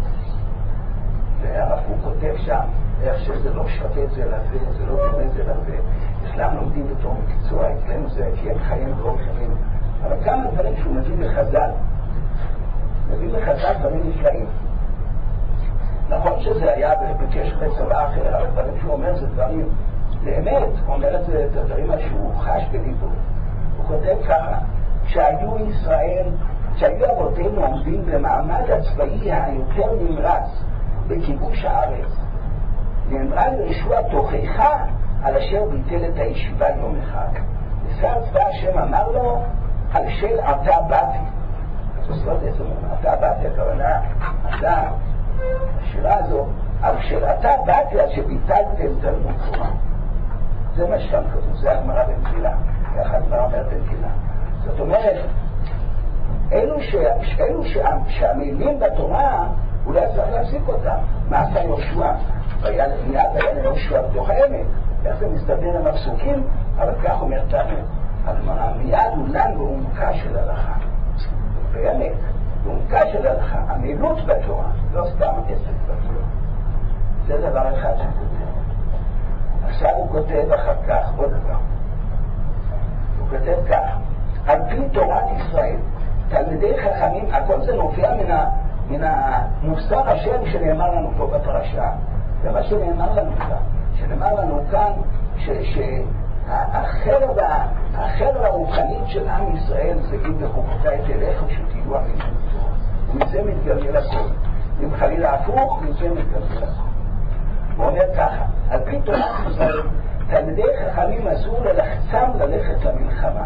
והרב הוא כותב שם, איך שזה לא שווה את זה לזה, זה לא דומה זה לזה. אצלם לומדים בתור מקצוע, אצלנו זה כי הם חיים ולא חיים. אבל כמה דברים שהוא מביא לחז"ל, מביא לחז"ל דברים נפלאים. נכון שזה היה בקשר לצבא אחר, אבל דברים שהוא אומר זה דברים, באמת, הוא אומר את זה, את הדברים שהוא חש בליבו. הוא כותב ככה, כשהיו ישראל, כשהיו אבותינו עומדים במעמד הצבאי היותר נמרץ בכיבוש הארץ, נאמרה לישוע תוכיך על אשר ביטל את הישיבה יום אחד. ושר צבא השם אמר לו, על של אתה באתי. זאת אומרת, אתה באתי, הכוונה, אתה, השירה הזו, על של אתה באתי על שביטלתם תלמוד תורה. זה מה שם כתוב, זה הגמרא במגילה, ככה הגמרא אומרת במגילה. זאת אומרת, אלו, ש... אלו ש... שהמילים בתורה, אולי צריך להפסיק אותם. מה עשה יהושע? והיה מיד היה ליהושע בתוך העמק. איך זה מסתדר עם הפסוקים? אבל כך אומר תנא. הגמרא, מיד אולן בעומקה של הלכה. באמת, בעומקה של הלכה, המילות בתורה, לא סתם עסק בתורה. זה דבר אחד שהוא כותב. עכשיו הוא כותב אחר כך עוד דבר. הוא כותב כך, על פי תורת ישראל, תלמידי חכמים, הכל זה נופיע מן, ה, מן המוסר השם שנאמר לנו פה בפרשה. זה מה שנאמר לנו כאן. שנאמר לנו כאן שהחרב הרוחנית של עם ישראל זה אם בחוקותי תלך ושתהיו עמים. ומזה מתגלגל הכל. אם חלילה הפוך, מזה מתגלגל הכל. הוא אומר ככה, על פי תורת ישראל, תלמידי חכמים אסור ללחצם ללכת למלחמה.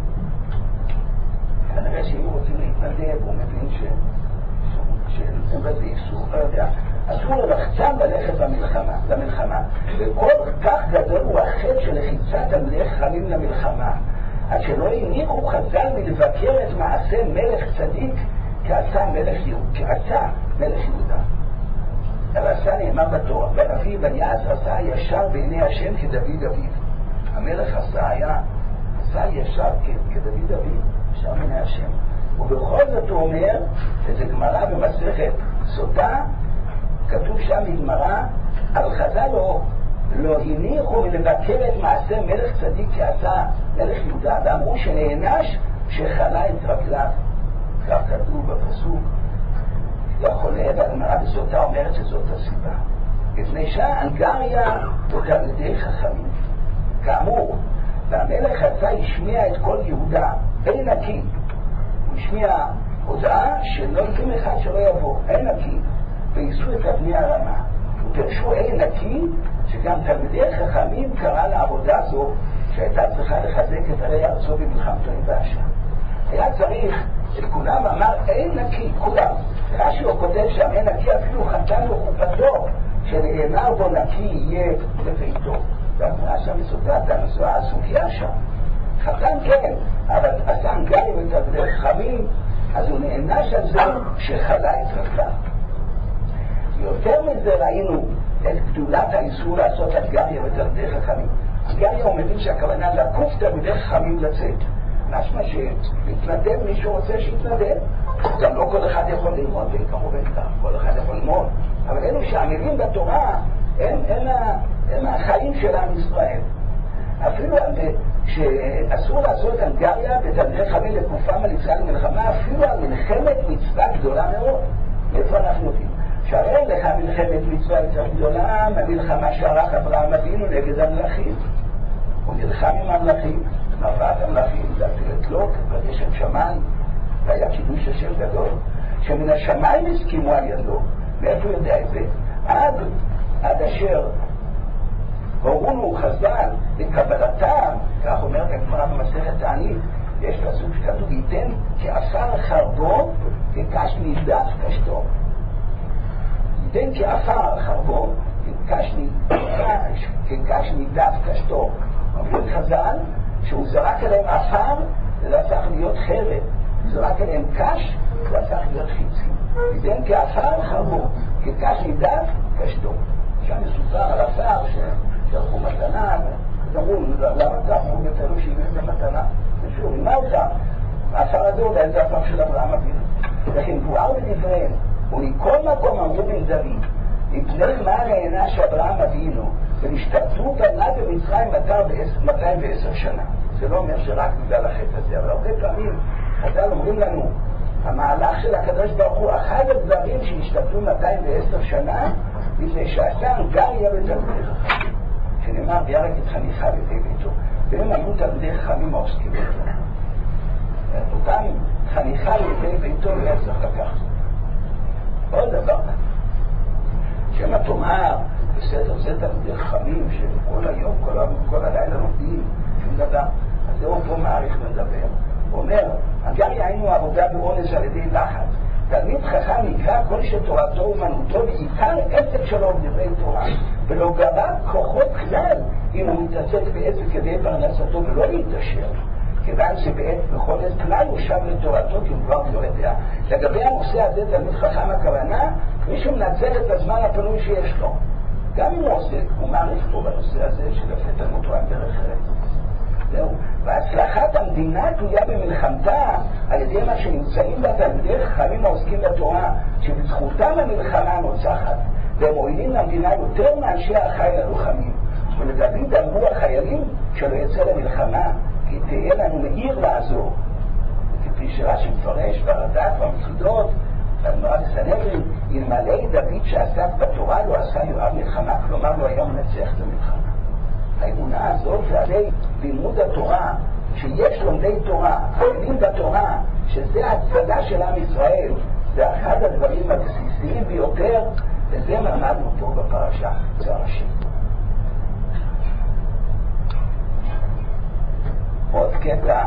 כנראה שאם רוצים להתנדב, הוא מבין שאין בזה איסור, לא יודע. אסור ללחצם ללכת למלחמה, למלחמה. וכל כך גדול הוא החטא של לחיצת תלמידי חכמים למלחמה, עד שלא הניחו חז"ל מלבקר את מעשה מלך צדיק כעשה מלך יהודה, כעשה מלך יהודה. אבל עשה נאמר בתורה, ואבי בניאס עשה ישר בעיני השם כדוד אביו. המלך עשה היה, עשה ישר כדוד אביו, ישר בעיני השם. ובכל זאת הוא אומר, וזה גמרא במסכת סוטה, כתוב שם בגמרא, על חז"ל לא, לא הניחו מלבקר את מעשה מלך צדיק כעשה מלך יהודה, ואמרו שנענש שחלה את רגליו. כך כתוב בפסוק. והחולה והגמרא בסוטה אומרת שזאת הסיבה. לפני שההנגריה ותלמידי חכמים. כאמור, והמלך עשה השמיע את כל יהודה, אין נקי. הוא השמיע הודעה שלא יקום אחד שלא יבוא, אין נקי. וייסו את אבני הרמה. ופרשו אין נקי, שגם תלמידי חכמים קרא לעבודה זו, שהייתה צריכה לחזק את ערי ארצו במלחמתו עם באשה. היה צריך, את כולם אמר אין נקי, כולם. רש"י הוא כותב שם אין נקי, אפילו חתן וחופתו, שנאמר בו נקי יהיה לביתו. והגמרא שם מסוגלת, הנשואה הסוגיה שם. חתן כן, אבל עשה הנגרי ותלמידי חכמים, אז הוא נענש על זה שחלה את רגליו. יותר מזה ראינו את גדולת האיסור לעשות את גריה ותלמידי חכמים. גריה הוא מבין שהכוונה לקוף תלמידי חכמים לצאת. משמע שמתנדב, מישהו רוצה שיתנדב. גם לא כל אחד יכול ללמוד, וכמובן כך, כל אחד יכול ללמוד. אבל אלו שעמלים בתורה, הם, הם, הם החיים של עם ישראל. אפילו שאסור לעשות על גריה ותלמידי חכמים לתקופה מליצה למלחמה, אפילו על מלחמת מצווה גדולה מאוד. איפה אנחנו יודעים? שהרי לך מלחמת מצווה יותר גדולה מהמלחמה שערך אברהם אבינו נגד המלכים. הוא נלחם עם המלכים, ארבעת המלכים, זה אפילו את לוט, בגשם שמיים, והיה קידוש השם גדול, שמן השמיים הסכימו על ידו. מאיפה יודע את זה? עד, עד אשר הורונו חז"ל לקבלתם, כך אומרת הגמרא במסכת תענית, יש פסוק שכתוב, ייתן כעפר חרבו כקש נידף קשתו. ייתן כעפר חרבו כקש נידף קשתו. אומרים חז"ל שהוא זרק עליהם עפר, זה הפך להיות חרב. זרק עליהם קש, זה הפך להיות חיצים. ייתן כעפר חרבו כקש נידף קשתו. שם מסופר על עפר שלחו מתנה, ואמרו, למה כך הוא בפירוש שהביא במתנה? ושוב, מה אותה? העפר הזה הוא איזה עפר של אברהם אבינו. לכן בואר בדבריהם, ומכל מקום אמרו בן דוד, מפני מה נהנה שאברהם אבינו, ונשתתפו בנה במצרים מאתיים ועשר שנה. זה לא אומר שרק בגלל החטא הזה, אבל הרבה פעמים חז"ל אומרים לנו, המהלך של הקדוש ברוך הוא, אחד הדברים שהשתתפו מאתיים ועשר שנה, לפני שעשה גריה ותלמידי חכמים. שנאמר וירק את חניכה בבית ביתו, והם היו תלמידי חכמים העוסקים ביתו. אותם חניכה בבית ביתו לא יצטרך לקחת. עוד דבר, שמה תאמר בסדר זה תלמידי חכמים שכל היום, כל, כל הלילה לומדים, שום דבר. אז זהו פה מעריך מדבר. הוא אומר, הגריה היינו עבודה באונס על ידי לחץ. תלמיד חכם נקרא כל שתורתו ומנותו בעיקר עסק שלו בדברי תורה, ולא גבה כוחות כלל אם הוא מתעסק בעסק כדי פרנסתו ולא להתעשר, כיוון שבעת בכל עת כלל הוא שם לתורתו כי הוא כבר לא יודע. לגבי הנושא הזה תלמיד חכם הכוונה, מישהו מנצל את הזמן הפנוי שיש לו. גם אם הוא עוסק, הוא מעריך פה בנושא הזה של לפני תלמוד תורה דרך ארץ. זהו. והצלחת המדינה תלויה במלחמתה על ידי מה שנמצאים בה תלמידי חכמים העוסקים בתורה, שבזכותם המלחמה הנוצחת, והם מועילים למדינה יותר מאנשי החיל הלוחמים. ולדוד אמרו החיילים שלא יצא למלחמה, כי תהיה לנו מאיר לעזור. כפי שרש"י מפרש ברד"ק והמצודות, בגמרא בסנהדרין, אלמלא דוד שעסק בתורה לא עשה יואב מלחמה, כלומר לא היה מנצח את המלחמה. האמונה הזאת ועלי לימוד התורה, שיש לומדי תורה, חיילים בתורה, שזה ההצלה של עם ישראל, זה אחד הדברים הבסיסיים ביותר, וזה למדנו פה בפרשה, זה הראשי. עוד קטע,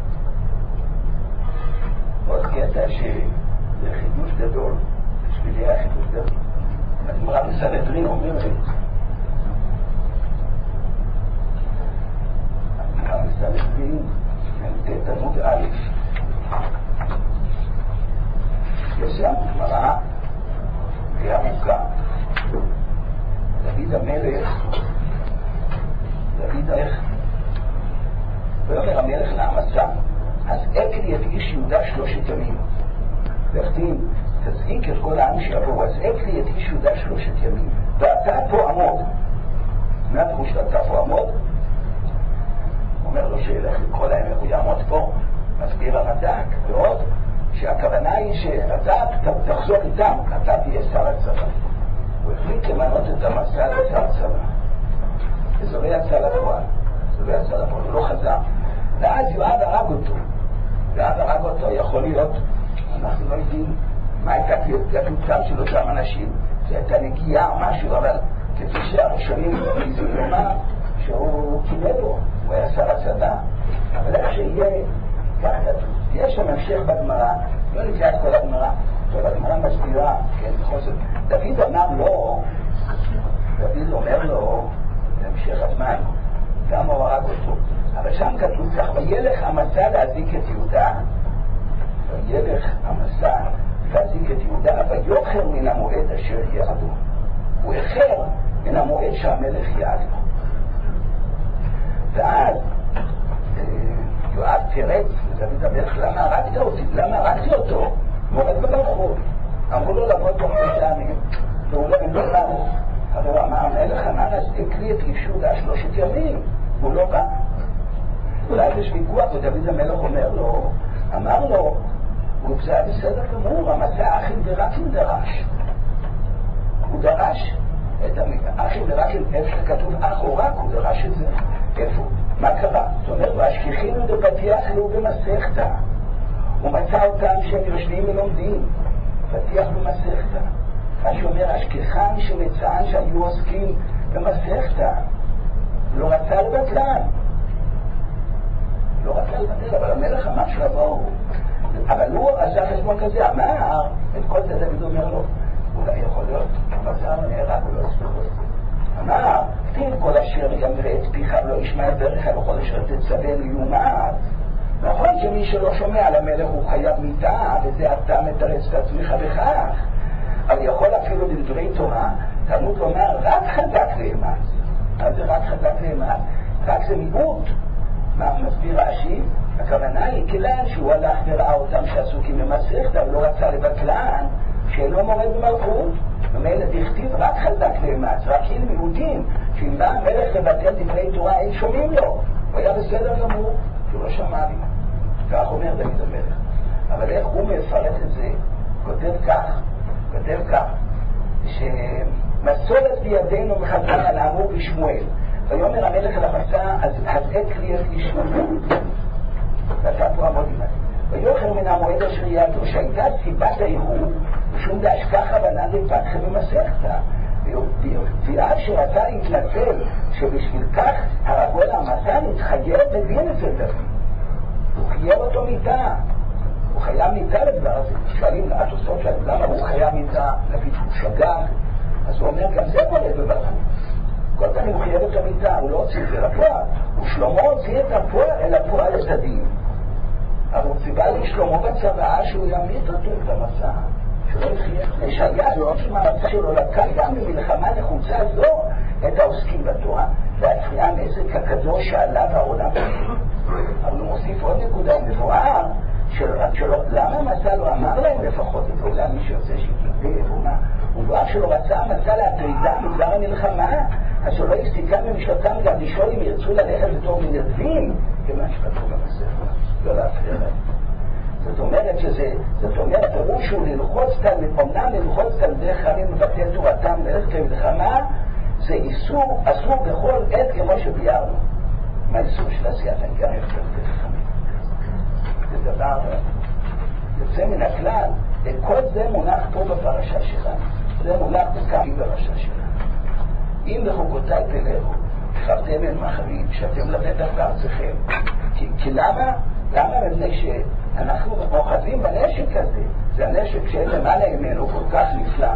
עוד קטע שזה חידוש גדול, בשבילי היה חידוש גדול. הגמרא בסנהדרין אומרת, המסתלבים הם תלמוד א', יש שם גמרא וארוכה. דוד המלך, דוד איך ואומר המלך לעמסה, אז אקלי את איש יהודה שלושת ימים, והחתים תזעיק את כל העם שיבואו, אז אקלי את איש יהודה שלושת ימים, ואתה פה עמוד. מה תחוש שאתה פה עמוד? אומר לו שילך לקרוא להם איך הוא יעמוד פה, מסביר הרד"ק, ועוד שהכוונה היא שאתה תחזור איתם, אתה תהיה שר הצבא. הוא החליט למנות את המסע לשר הצבא, וזה לא יצא לפועל, זה לא יצא לפועל, הוא לא חזר. ואז יואב הרג אותו, יואב הרג אותו יכול להיות, אנחנו לא יודעים מה הייתה קבוצה של אותם אנשים, זה הייתה נגיעה או משהו, אבל כפי שהראשונים ניסו לומר שהוא קיבל בו, הוא היה שר הצבא. אבל איך שיהיה, כך כתוב, יש שם המשך בגמרא, לא נקרא את כל הגמרא, טוב, הגמרא מסבירה, כן, בכל זאת, דוד אמר לו, דוד אומר לו, בהמשך הזמן, גם הוא הרג אותו, אבל שם כתוב כך, וילך המסע להזיק את יהודה, וילך המסע והזיק את יהודה, ויוכר מן המועד אשר יעדו. הוא אחר מן המועד שהמלך יעד לו. ואז יואב תירץ לדוד המלך, למה הרגת אותי? למה הרגתי אותו? מורד במלכות. אמרו לו לבוא תוך בשעמים, והוא לא נדבר. אבל הוא אמר, המלך אמר, אז תקלי את ישודה שלושת ימים. הוא לא בא. אולי יש ויכוח, ודוד המלך אומר לו, אמר לו, זה היה בסדר גמור, המסע אחים ורקים דרש. הוא דרש את האחים ורקים, איפה שכתוב אח או רק, הוא דרש את זה. איפה? מה קרה? זאת אומרת, והשכיחינו בפתיח לא במסכתא. הוא מצא אותם שהם יושבים ולומדים. פתיח במסכתא. מה שאומר, השכיחן שמצאן שהיו עוסקים במסכתא. לא רצה לבטלן. לא רצה לבטל, אבל המלך אמר שלבואו. אבל הוא עשה חשבון כזה, אמר, את כל זה דוד אומר לו, אולי יכול להיות, בצער נהרג, הוא לא הספיקו את זה. אמר, תן כל אשר ימרא את פיך לא ישמע את דבריך, וכל אשר תצווה ליומד. נכון שמי שלא שומע על המלך הוא חייב מיתה, וזה אתה מתרץ את עצמך בכך. אבל יכול אפילו לדברי תורה, תלמוד לומר, רק חזק לאמץ. אז זה רק חזק לאמץ, רק זה מיעוט. מה מסביר רש"י? הכוונה היא כלל שהוא הלך וראה אותם שעסוקים במסכתא, הוא לא רצה לבטלן, שאינו מורד במלכות. ומילא דכתיב רק חזק לאמץ, רק אין מיעוטים, שאם בא המלך לבטל דברי תורה אין שומעים לו. הוא היה בסדר גמור, שהוא לא שמע לי. כך אומר דוד המלך. אבל איך הוא מפרט את זה? כותב כך, כותב כך, שמסורת בידינו מחזרה על האמור בשמואל. ויאמר המלך אל המסע, אז את לי את לשמואל. ועשה פה עמוד עמד. ויוכר מן המועד אשר יעדו, שהייתה סיבת האיחור, ושום דאשכחה בנן לפתחה במסכתא. ואז שרצה להתנצל, שבשביל כך הרגול המסע נתחייב בדין אצל דוד. הוא חייב אותו מיתה. הוא חייב מיתה לדבר הזה. שואלים התוספות שלנו, למה הוא חייב מיתה? לפי שהוא שגג. אז הוא אומר, גם זה קורה בבלחן. כל פעם הוא חייב אותו מיתה, הוא לא הוציא את זה לפועל. ושלמה הוציא את הפועל אל הפועל את הדין. אבל הוא ציווה לשלמה בצבא שהוא ימית אותו את המסע. שלא יחיה. לשגע זאת שמהמצע שלו לקח גם במלחמה נחוצה זו את העוסקים בתורה. והצחייה המזק הקדוש שעליו העולם. אבל הוא מוסיף עוד נקודה מבואר שלו. למה המסע לא אמר להם לפחות את עולם מי שיוצא שתגדה אמונה? הוא בא שלו רצה המסע להטרידה בגלל המלחמה, אז שלא יסתיקה ממשלתם גם לשאול אם ירצו ללכת לתור מנדבים, כמה שכתוב במסכת. לא להפריע להם. זאת אומרת שזה, זאת אומרת, פירוש הוא ללחוץ תלמיד, אמנם ללחוץ תלמידי חכמים לבטל תורתם ללכת למלחמה, זה איסור, אסור בכל עת כמו שביארנו. מה האיסור של עשיית הנגר ללכת תלמידי חכמים? זה דבר יוצא מן הכלל, וכל זה מונח פה בפרשה שלנו. זה מונח בכאן בפרשה שלנו. אם בחוקותיי תלכו, חרתם אל מחרים, שאתם לבטח בארצכם. כי, כי למה? למה? מפני שאנחנו אוחזים בנשק הזה. זה הנשק שלמעלה ממנו כל כך נפלא.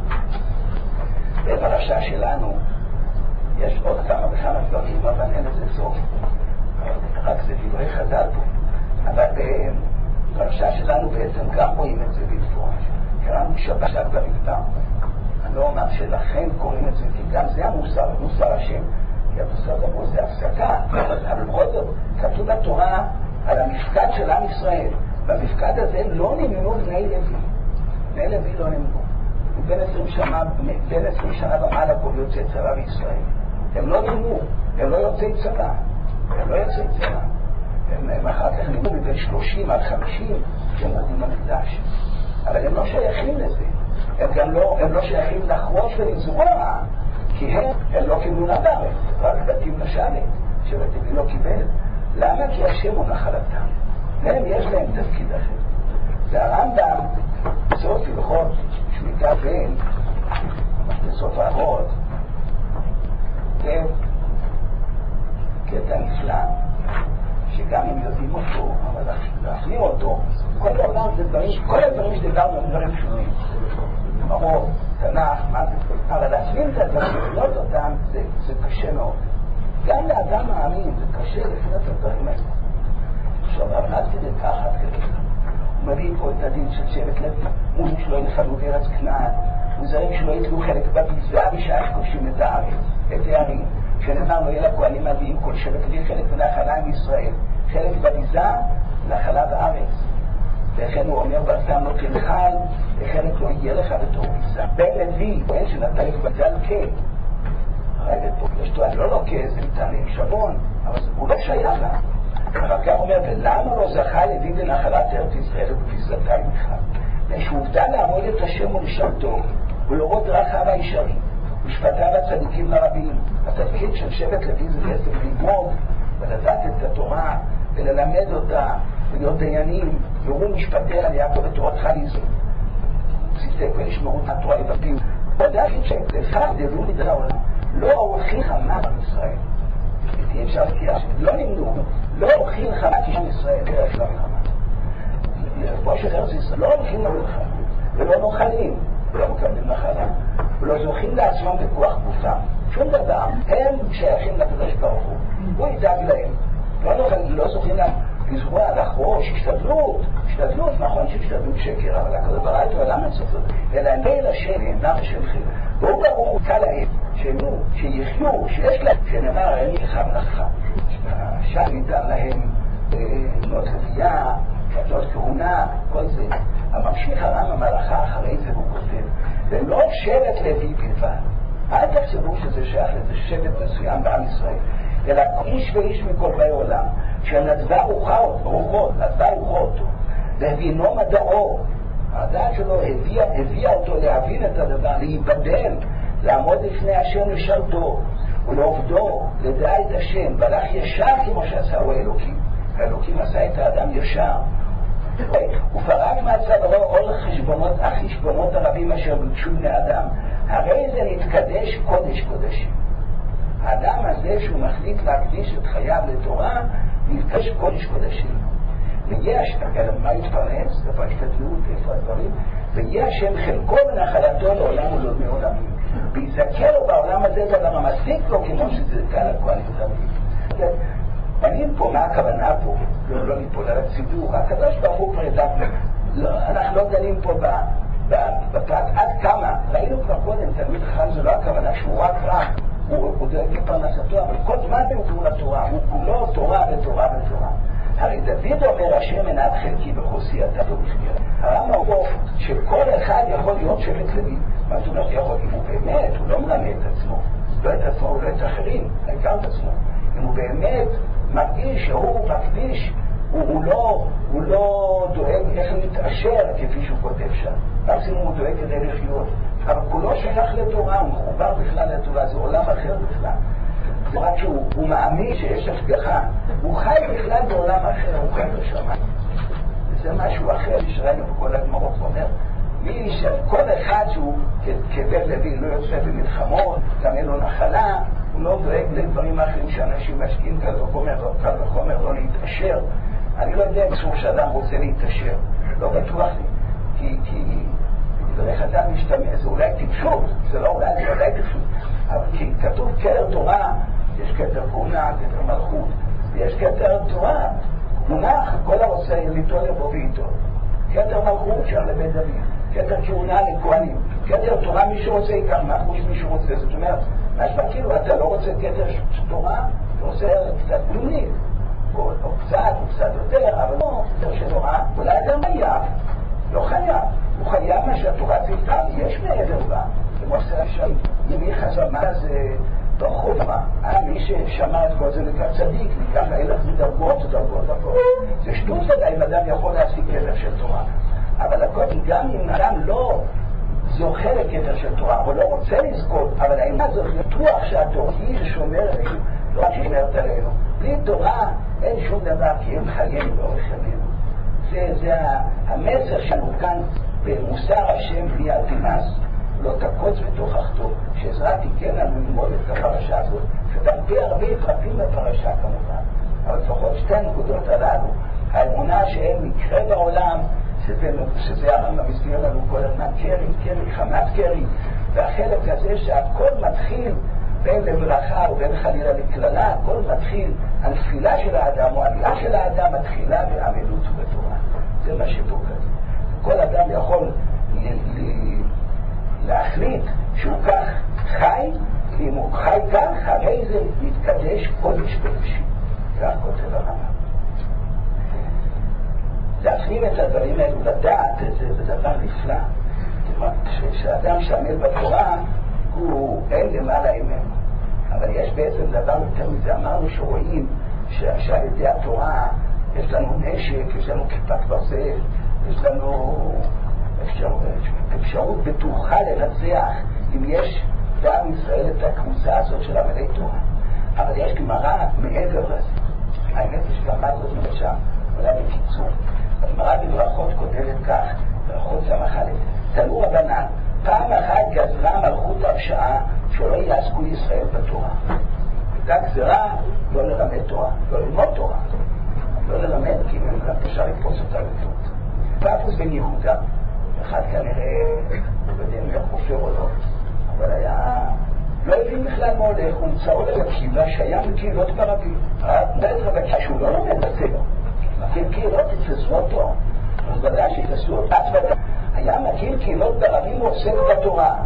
בפרשה שלנו יש עוד כמה וכמה דברים, אבל אין לזה סוף. רק זה דברי חז"ל פה. אבל בפרשה שלנו בעצם גם רואים את זה במפורש. קראנו שבת שבת במדבר. אני לא אומר שלכן קוראים את זה, כי גם זה המוסר, מוסר השם. כי המוסר גם זה הפסקה. אבל בכל זאת, כתוב בתורה על המפקד של עם ישראל. במפקד הזה לא נמנו בני לוי. בני לוי לא נמנו. בין עשרים שנה, בין עשרים שנה במעלה כל יוצאי צבא בישראל. הם לא נמנו, הם לא יוצאי צבא. הם לא יוצאי צבא. הם אחר כך נמנו מבין שלושים עד חמישים שהם עובדים במקדש. אבל הם לא שייכים לזה. הם גם לא, הם לא שייכים לחרוש ולזרוע, כי הם, הם לא קיבלו נדרת, רק בתים לשלט, שבתים לא קיבל. למה? כי השם הוא נחלתם. והם יש להם תפקיד אחר. והרמב"ם, בסוף הלכות שמיטה בין, בסוף האבות, זה קטע נפלא, שגם אם יודעים אותו, אבל להפנים אותו, כל העולם זה דברים, כל הדברים שדיברנו הם דברים שונים. ברור, תנ"ך, מה זה? אבל להפנים את הדברים, לבנות אותם, זה, זה קשה מאוד. גם לאדם מאמין, זה קשה לפנות את הדברים האלה. עכשיו, אבל עד כדי כך, עד כדי כך. מביא פה את הדין של שבט לוי, מולים שלא ינחלו בארץ כנען, וזרים שלא יתלו חלק בביזה בשעה שכובשים את הארץ, את הערים, שנאמר לו אל הכהנים מביאים כל שבט לוי חלק ונחלה עם ישראל, חלק בביזה, נחלה בארץ. וכן הוא אומר בסתם לא תנחל, וחלק לא יהיה לך בתור ביזה. בן לוי, בן שנתן לך בגלל כן, רגע פה, יש תואר לא לוקה, זה ניתן עם שבון, אבל הוא לא שייך לה. אבל כך אומר, ולמה לא זכה לוי בנחלת ארץ ישראל ובביזתה ממך? שהוא עובדה לעמוד את השם ולשלטו, ולראות דרכיו הישרים, ושפטיו הצדיקים לרבים. התפקיד של שבט לוי זה בעצם ללמוד ולדעת את התורה וללמד אותה ולהיות דיינים, יורו משפטיה ליעקב ותורתך ליזו. ציטק ולשמרו את התורה לבדים. ודאי שאפשר דלו מדל העולם, לא עורכים חמה בישראל. תהיה אפשר להקיע, לא נמנו, לא עורכים חמה כשם ישראל, דרך לא מלחמה. פה של ארץ ישראל, לא הולכים למלחמה, ולא נוחלים, ולא מקבלים נחלה, ולא זוכים לעצמם בכוח גופם. שום דבר, הם שייכים לקדוש ברוך הוא, הוא ידאג להם. לא נוחלים, לא זוכים להם. לזרוע לחרוש, השתדלות, השתדלות, נכון שהשתדלות שקר, אבל הקדוש ברוך הוא למה צריך זאת? אלא הם בין השם, נאמר השם חיר. והוא ברוך הוא קל להם, שינו, שיחיו, שיש להם, שנאמר, אין לך מלאכה. שם ניתן להם בנות לוויה, כתות כהונה, כל זה. הממשיך הרם המלאכה אחרי זה הוא כותב, והם לא שבט לוי בלבד. אל תחשבו שזה שייך לזה שבט מסוים בעם ישראל, אלא איש ואיש מכל באי עולם, שנדבה רוחות, רוחות, נדבה רוחות, והבינו מדעו, הדעת שלו הביאה, הביאה אותו להבין את הדבר, להיבדל, לעמוד לפני השם לשלטו, ולעובדו, לדעה את השם, והלך ישר כמו שעשהו האלוקים. האלוקים עשה את האדם ישר. ופרק מהצווארו עול חשבונות, החשבונות הרבים אשר ביקשו בני אדם. הרי זה נתקדש קודש קודשים. האדם הזה שהוא מחליט להקדיש את חייו לתורה, נתקדש קודש קודשים. ויהיה השם, מה יתפרנס? איפה השתדלות, איפה הדברים? ויהיה השם חלקו ונחלתו לעולם ולעולמי עולמים. ויזכר לו בעולם הזה בעולם המספיק לו כמו שזה כאן הכהנים תמיד. אני פה, מה הכוונה פה? לא, לא ניפול על הציבור. הקדוש ברוך הוא כבר ידענו. אנחנו לא דנים פה בפרט עד כמה. ראינו כבר קודם, תלמיד חכם זה לא הכוונה שהוא רק רע. הוא דואג לפרנסתו, אבל כל זמן הוא כולו לתורה. הוא כולו תורה ותורה ותורה. הרי דוד אומר השם מנת חלקי בחוסייתה ובחגירה. הרמב"ם אומר שכל אחד יכול להיות שבט לוי. מה זאת אומרת יכול? אם הוא באמת, הוא לא מרמה את עצמו. לא את עצמו ולא את האחרים, העיקר את עצמו. אם הוא באמת מרגיש שהוא מקדיש, הוא, הוא, לא, הוא לא דואג איך להתעשר כפי שהוא כותב שם. מקסימום הוא דואג כדי לחיות. אבל כולו שייך לתורה, הוא מחובר בכלל לתורה, זה עולם אחר בכלל. זה רק שהוא הוא מאמין שיש השגחה. הוא חי בכלל בעולם אחר, הוא חי בשמיים. וזה משהו אחר, שראינו בכל הגמרות אומר. מי שכל אחד שהוא כבן לוי לא יוצא במלחמות, גם אין לו נחלה, הוא לא דואג לדברים אחרים שאנשים משקיעים כאן וחומר, כאן וחומר לא להתעשר. אני לא יודע בסוף שאדם רוצה להתעשר, לא בטוח לי, כי, כי דרך אדם משתמש, זה אולי טיפשות, זה לא אולי, זה אולי טיפשות, אבל כי כתוב כתר תורה, יש כתר כהונה, כתר מלכות, ויש כתר תורה, מונח, כל הרוצה ליטול יבוא ואיתו, כתר מלכות שער לבית דוד, כתר כהונה לכהנים, כתר תורה מי שרוצה ייקח, מה כמו שמי שרוצה, זאת אומרת, מה שבא כאילו, אתה לא רוצה כתר תורה, אתה רוצה קצת פלונית, או, או קצת, או קצת יותר, אבל לא, כתר של תורה, אולי אדם חייב, לא חייב, הוא חייב מה שהתורה ציוותה, יש מעבר בה, כמו שעכשיו, למי חזר מה זה בחובה, מי ששמע את כל זה לכך צדיק, מכך הילך מדרגות, דרגות, דרגות. זה שטות ודאי, אם אדם יכול להשיג כתר של תורה, אבל הכל, גם אם אדם לא זוכה לכתר של תורה, או לא רוצה לזכות, אבל האימה זאת בטוח שהתורה היא ששומרת, לא רק שומרת עלינו. בלי תורה אין שום דבר, כי הם חיינו באורך ימינו. זה, זה המסר שלנו כאן במוסר השם בלי ארתימס, לא תקוץ ותוכחתו, שעזרה תיקן לנו ללמוד את הפרשה הזאת, שתרפי הרבה פרטים בפרשה כמובן, אבל לפחות שתי נקודות הללו, האמונה שאין מקרה בעולם, שזה, שזה הרמב"ם מסביר לנו כל הזמן קרי, קרי, חמת קרי, והחלק הזה שהכל מתחיל בין לברכה ובין חלילה לכללה, הכל מתחיל, הנפילה של האדם או העלייה של האדם מתחילה בעמלות ובתורה. זה מה שפה כזה. כל אדם יכול להחליט שהוא כך חי, אם הוא חי כך, הרי זה מתקדש קודש קודשים. כך כותב הרמב"ם. להפנים את הדברים האלו, לדעת את זה, זה דבר נפלא. כשאדם שעמד בתורה, הוא אין למעלה ממנו. אבל יש בעצם דבר יותר מזה, אמרנו שרואים שעל ידי התורה יש לנו נשק, יש לנו כיפת ברזל, יש לנו אפשרות, אפשרות בטוחה לנצח אם יש בעם ישראל את הקבוצה הזאת של עמלי תורה. אבל יש גמרא מעבר לזה. האמת היא שגמרא זאת מרשם, אולי בקיצור. הגמרא בברכות כותבת כך, ברכות סמכה לזה. תלו רבנן, פעם אחת גזרה מלכות הרשעה שלא יעסקו ישראל בתורה. הייתה גזרה לא ללמד תורה, לא ללמוד תורה. לא ללמד, כי אם גם אפשר לתפוס אותה לתות. פאפוס בן יהודה, אחד כנראה, לא יודע אם היה חופר או לא, אבל היה, לא הבין בכלל מה הולך, הוא מצאו לקהילה שהיה מקהילות ברבים. נדעת רבקה שהוא לא לומד בסדר. מכיר קהילות, תתפסו אותו. אז ודאי שתתפסו אותו. היה מכיר קהילות ברבים ועוסק בתורה.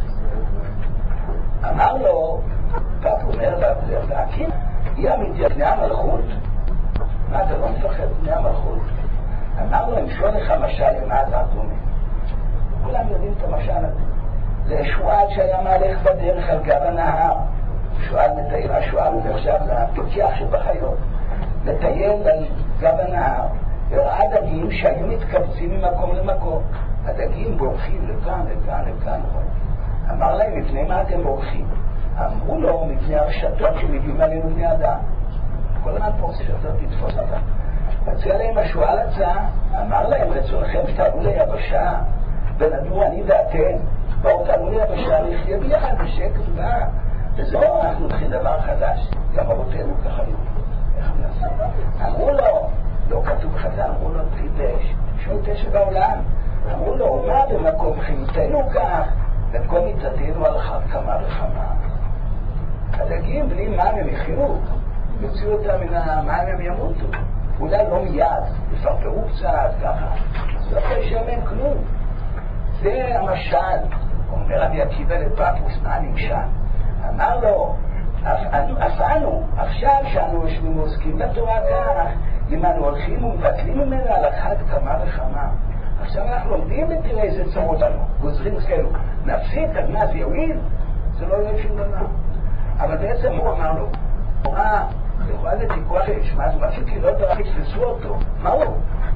אמר לו, פאפוס אומר להקים, היא אמיתית פני המלכות. מה, אתה לא מפחד פני המלכות? אמר לו, אמשול לך משל, למה אתה דומה? כולם יודעים את המשל הזה. לשועל שהיה מהלך בדרך על גב הנהר. שועל מטייל, השועל הוא נחשב לפיקח שבחיות. מטייל על גב הנהר, וראה דגים שהיו מתקבצים ממקום למקום. הדגים בורחים לכאן, לכאן, לכאן. אמר להם, מפני מה אתם בורחים? אמרו לו, מפני הרשתות שמגיעים עלינו בני אדם. כל הזמן פה רשתות לתפוס אותם. מציע להם השועל הצעה, אמר להם, רצונכם שתעלו ליבשה, ונדעו אני ואתם, בואו תעלו ליבשה, נחיה ביחד בשקט ובא. וזהו, אנחנו נתחיל דבר חדש, גם אבותינו ככה היו. איך נעשה? אמרו לו, לא כתוב חז"ל, אמרו לו, חידש, שום תשע בעולם. אמרו לו, מה במקום חייתנו כך, וכל מיתתנו על אחת כמה וכמה. הדגים בלי מים הם יחיו, יוציאו אותם מן המים הם ימותו. אולי לא מיד, יפרפרו קצת, ככה. אז לא יכול שיאמן כלום. זה המשל, אומר רבי עקיבא לפאפוס, מה נמשל? אמר לו, אף אנו, עכשיו שאנו יושבים ועוסקים בתורה כך, אם אנו הולכים ומבטלים ממנה על אחת כמה וכמה. עכשיו אנחנו לומדים ותראה איזה צרות לנו, גוזרים כאלו, נפסיק, אז מה זה יועיל? זה לא יועיל שום דבר. אבל בעצם הוא אמר לו, תורה, יכולה לתיקוח לשמה, זה משהו כי לא דרך תפסו אותו. מה הוא?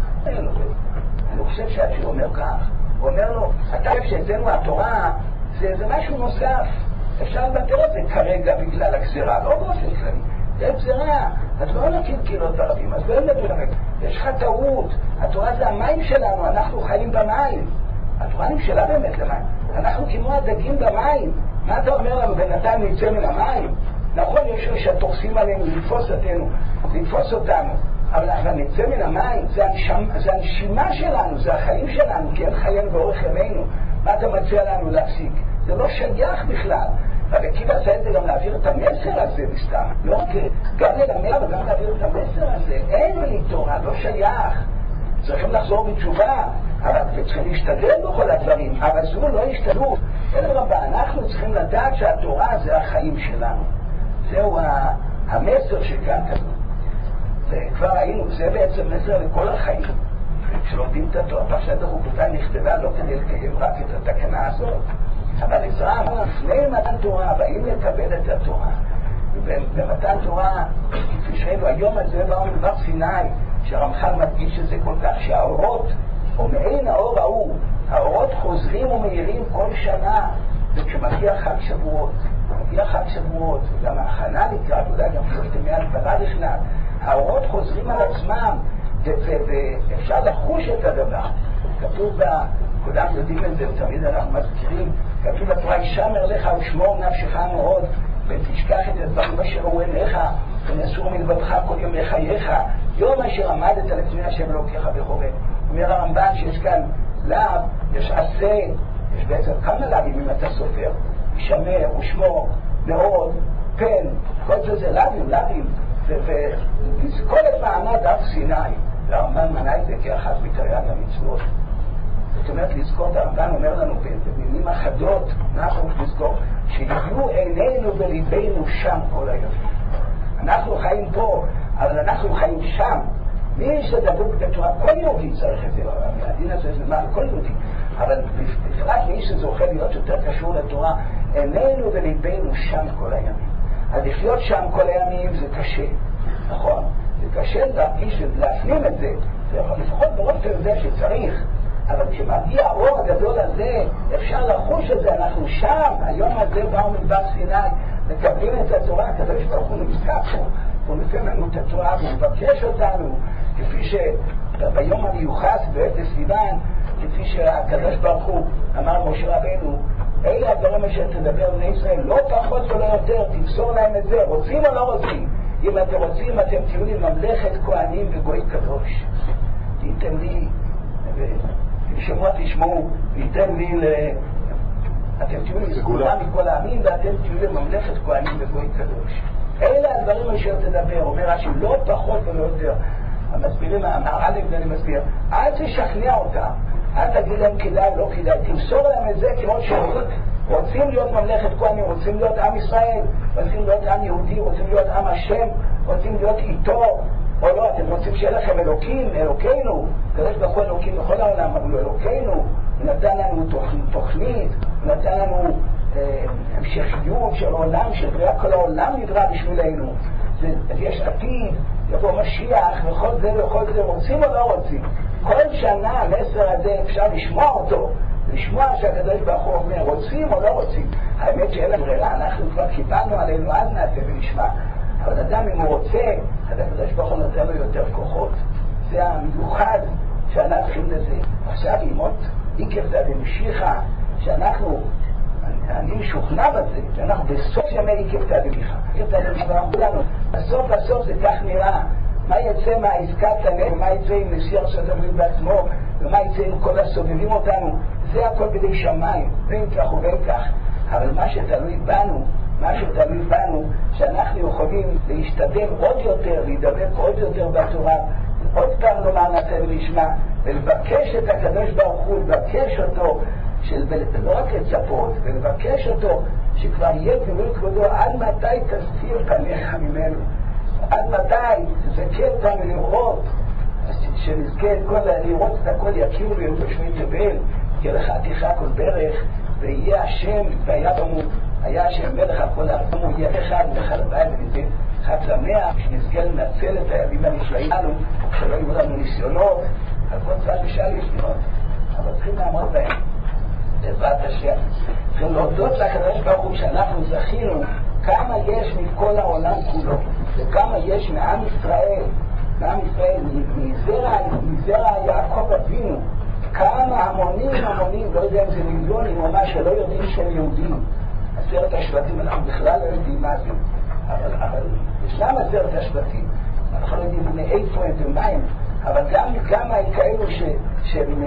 אני חושב שהשיר אומר כך, הוא אומר לו, אתה חושב שאצלנו התורה זה משהו נוסף, אפשר לוותר את זה כרגע בגלל הגזירה, לא באופן כללי, זה גזירה, אז לא נכיר קהילות ברבים, אז לא נדבר, יש לך טעות, התורה זה המים שלנו, אנחנו חיים במים, התורה נמשלה באמת למים, אנחנו כמו הדגים במים, מה אתה אומר לנו, בינתיים נצא מן המים? נכון, יש שתורסים עלינו לתפוס אותנו, לתפוס אותנו, אבל אנחנו נצא מן המים, זה, הנשמ, זה הנשימה שלנו, זה החיים שלנו, כי אין חיים באורך ימינו. מה אתה מציע לנו להפסיק? זה לא שייך בכלל. רבי עקיבא עשה את זה גם להעביר את המסר הזה בסתם. לא רק גם ללמד, אבל גם להעביר את המסר הזה. אין לי תורה, לא שייך. צריכים לחזור בתשובה, אבל צריכים להשתדל בכל הדברים, אבל זו לא השתדלות. אלא רבה, אנחנו צריכים לדעת שהתורה זה החיים שלנו. זהו המסר שכאן כזאת. וכבר ראינו, זה בעצם מסר לכל החיים. כשלומדים את התורה, פרשת החוקותיי נכתבה לא כדי לקיים רק את התקנה הזאת. אבל עזרא אמר, לפני מתן תורה, באים לקבל את התורה. ובמתן תורה, כפי שראינו, היום הזה באו מדבר סיני, שהרמח"ל מדגיש את זה כל כך, שהאורות, או מעין האור ההוא, האורות חוזרים ומאירים כל שנה, וכשמגיע חג שבועות, מגיע חג שבועות, גם ההכנה לקראת, אולי גם שלושת ימי ההגבלה בכלל, האורות חוזרים על עצמם, ואפשר לחוש את הדבר. כתוב בה, כולם יודעים את זה, ותמיד אנחנו מזכירים, כתוב בתורה, ישמר לך ושמור נפשך מאוד, ותשכח את הדברים אשר ראו עיניך, ונסור מלבבך כל ימי חייך, יום אשר עמדת לפני השם אלוקיך בחורב. אומר הרמב"ן שיש כאן לאו, יש עשה, יש בעצם כמה לאווים אם אתה סופר, ישמר ושמור מאוד, פן, כל זה זה לאווים, לאווים, ולזכור את מעמד הר סיני. והרמב"ן מנה את זה כאחת מתרי"ג המצוות. זאת אומרת, לזכור, הרמב"ן אומר לנו במילים אחדות, אנחנו נזכור, שיהיו עינינו וליבנו שם כל היום. אנחנו חיים פה, אבל אנחנו חיים שם. מי שדבוק בתורה, כל יהודי צריך את זה, הדין הזה זה מה, כל יהודי. אבל בפרט מי שזוכה להיות יותר קשור לתורה, עינינו וליבנו שם כל הימים. אז לחיות שם כל הימים זה קשה, נכון? זה קשה להרגיש ולהפנים את זה, לפחות באופן זה שצריך. אבל כשמגיע האור הגדול הזה, אפשר לחוש את זה, אנחנו שם, היום הזה באו מדבר סיני, מקבלים את התורה, הקדוש ברוך הוא נמצא פה, הוא נותן לנו את התורה, הוא מבקש אותנו, כפי שביום המיוחס באפס סיוון, כפי שהקדוש ברוך הוא אמר משה רבנו, אלה הדברים אשר תדבר בני ישראל, לא פחות ולא יותר, תמסור להם את זה, רוצים או לא רוצים? אם אתם רוצים, אתם תהיו לי ממלכת כהנים וגוי קדוש. תיתן לי, ושמוע תשמעו, תיתן לי ל... אתם תהיו לי סגולה מכל העמים, ואתם תהיו לי ממלכת כהנים וגוי קדוש. אלה הדברים אשר תדבר, אומר רש"י, לא פחות ולא יותר. המסבירים, המהר"ל ואני מסביר, אל תשכנע אותם, אל תגיד להם כדאי, לא כדאי, תמסור להם את זה כמו שהם רוצים להיות ממלכת כהנים, רוצים להיות עם ישראל, רוצים להיות עם יהודי, רוצים להיות עם השם, רוצים להיות איתו, או לא, אתם רוצים שיהיה לכם אלוקים, אלוקינו, קדוש ברוך הוא אלוקים בכל העולם, אבל הוא אלוקינו, הוא נתן לנו תוכנית, הוא נתן לנו אה, המשכיות של העולם, שבריאה כל העולם נברא בשבילנו, זה, יש עתיד, יבוא משיח, וכל זה וכל זה, רוצים או לא רוצים? כל שנה המסר הזה אפשר לשמוע אותו, לשמוע שהקדוש ברוך הוא אומר, רוצים או לא רוצים? האמת שאין לנו ברירה, אנחנו כבר קיבלנו עלינו, אז נעשה ונשמע. אבל אדם אם הוא רוצה, אז הקדוש ברוך הוא נותן לו יותר כוחות. זה המיוחד שאנחנו צריכים לזה. עכשיו אימות, עיקרתא דמשיחא, שאנחנו, אני משוכנע בזה, שאנחנו בסוף ימי עיקרתא דמשיחא. עיקרתא דמשיחא אמרו לנו, בסוף בסוף זה כך נראה. מה יצא מהעסקת הנפש, מה יצא עם נשיא ארצות הברית בעצמו, ומה יצא עם כל הסובבים אותנו, זה הכל בידי שמיים, בין כך ובין כך. אבל מה שתלוי בנו, מה שתלוי בנו, שאנחנו יכולים להשתדל עוד יותר, להידבק עוד יותר בתורה, עוד פעם לומר נעשה ונשמע, ולבקש את הקדוש ברוך הוא, לבקש אותו, של, לא רק לצפות, ולבקש אותו, שכבר יהיה גבול כבודו, עד מתי תסתיר פניך ממנו? עד מתי תזכה אותנו לראות, שנזכה את כל, לראות את הכל יכירו ויודו שמי תבל, כי לך תיכה כל ברך, ויהיה השם, והיה במו, היה השם מלך על כל הארץ, הוא יהיה אחד ואחד הבית ונזכה חד שמח, שנזכה לנצל את הימים הנפלאים לנו, שלא יהיו לנו ניסיונות, על כל צד ושאל ניסיונות, אבל צריכים לעמוד בהם, בעזרת השם. צריכים להודות לקדוש ברוך הוא שאנחנו זכינו, כמה יש מכל העולם כולו, וכמה יש מעם ישראל, מעם ישראל, מזרע, מזרע יעקב אבינו, כמה המונים המונים, לא יודע אם זה מיליונים או מה שלא יודעים שהם יהודים. עשרת השבטים אנחנו בכלל לא יודעים מה זה, אבל, אבל ישנם עשרת השבטים, אנחנו לא יודעים מאיפה הם ומה הם, אבל גם כמה הם כאלו ש, שהם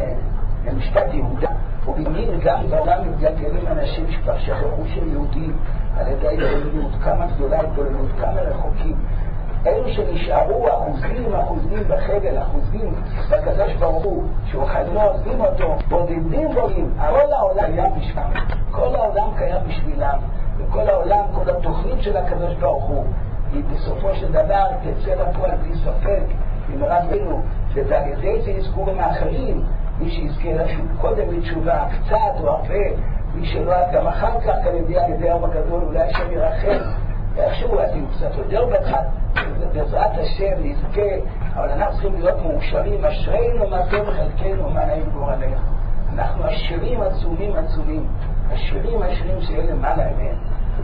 משפט יהודה, ובמין גם בעולם מתגלגלים אנשים שכבר שכחו שהם יהודים על ידי התבוללות, כמה גדולה התבוללות, כמה רחוקים. אלו שנשארו אחוזים, אחוזים בחבל, אחוזים בקדוש ברוך הוא, שהוא חדמו עוזבים אותו, בודדים בודים, כל העולם קיים בשבילם, כל העולם קיים בשבילם, וכל העולם, כל התוכנית של הקדוש ברוך הוא, היא בסופו של דבר תצא לפועל בלי ספק, אם רבנו, ועל ידי זה יזכו גם האחרים, מי שיזכה לשוב קודם לתשובה, קצת או הרבה, מי שלא גם אחר כך, על ידי על ידי אור הגדול, אולי השם ירחם, ואיכשהו אז הוא קצת יותר בצד, בעזרת השם נזכה, אבל אנחנו צריכים להיות מאושרים, אשרינו מה טוב חלקנו, מה נעים גורלנו. אנחנו עשירים עצומים עצומים, עשירים עשירים שיהיה למעלה אמת.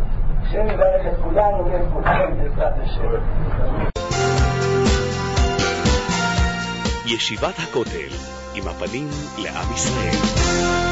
השם יברך את כולנו ואת כולכם בעזרת השם. ישיבת הכותל עם הפנים לעם ישראל.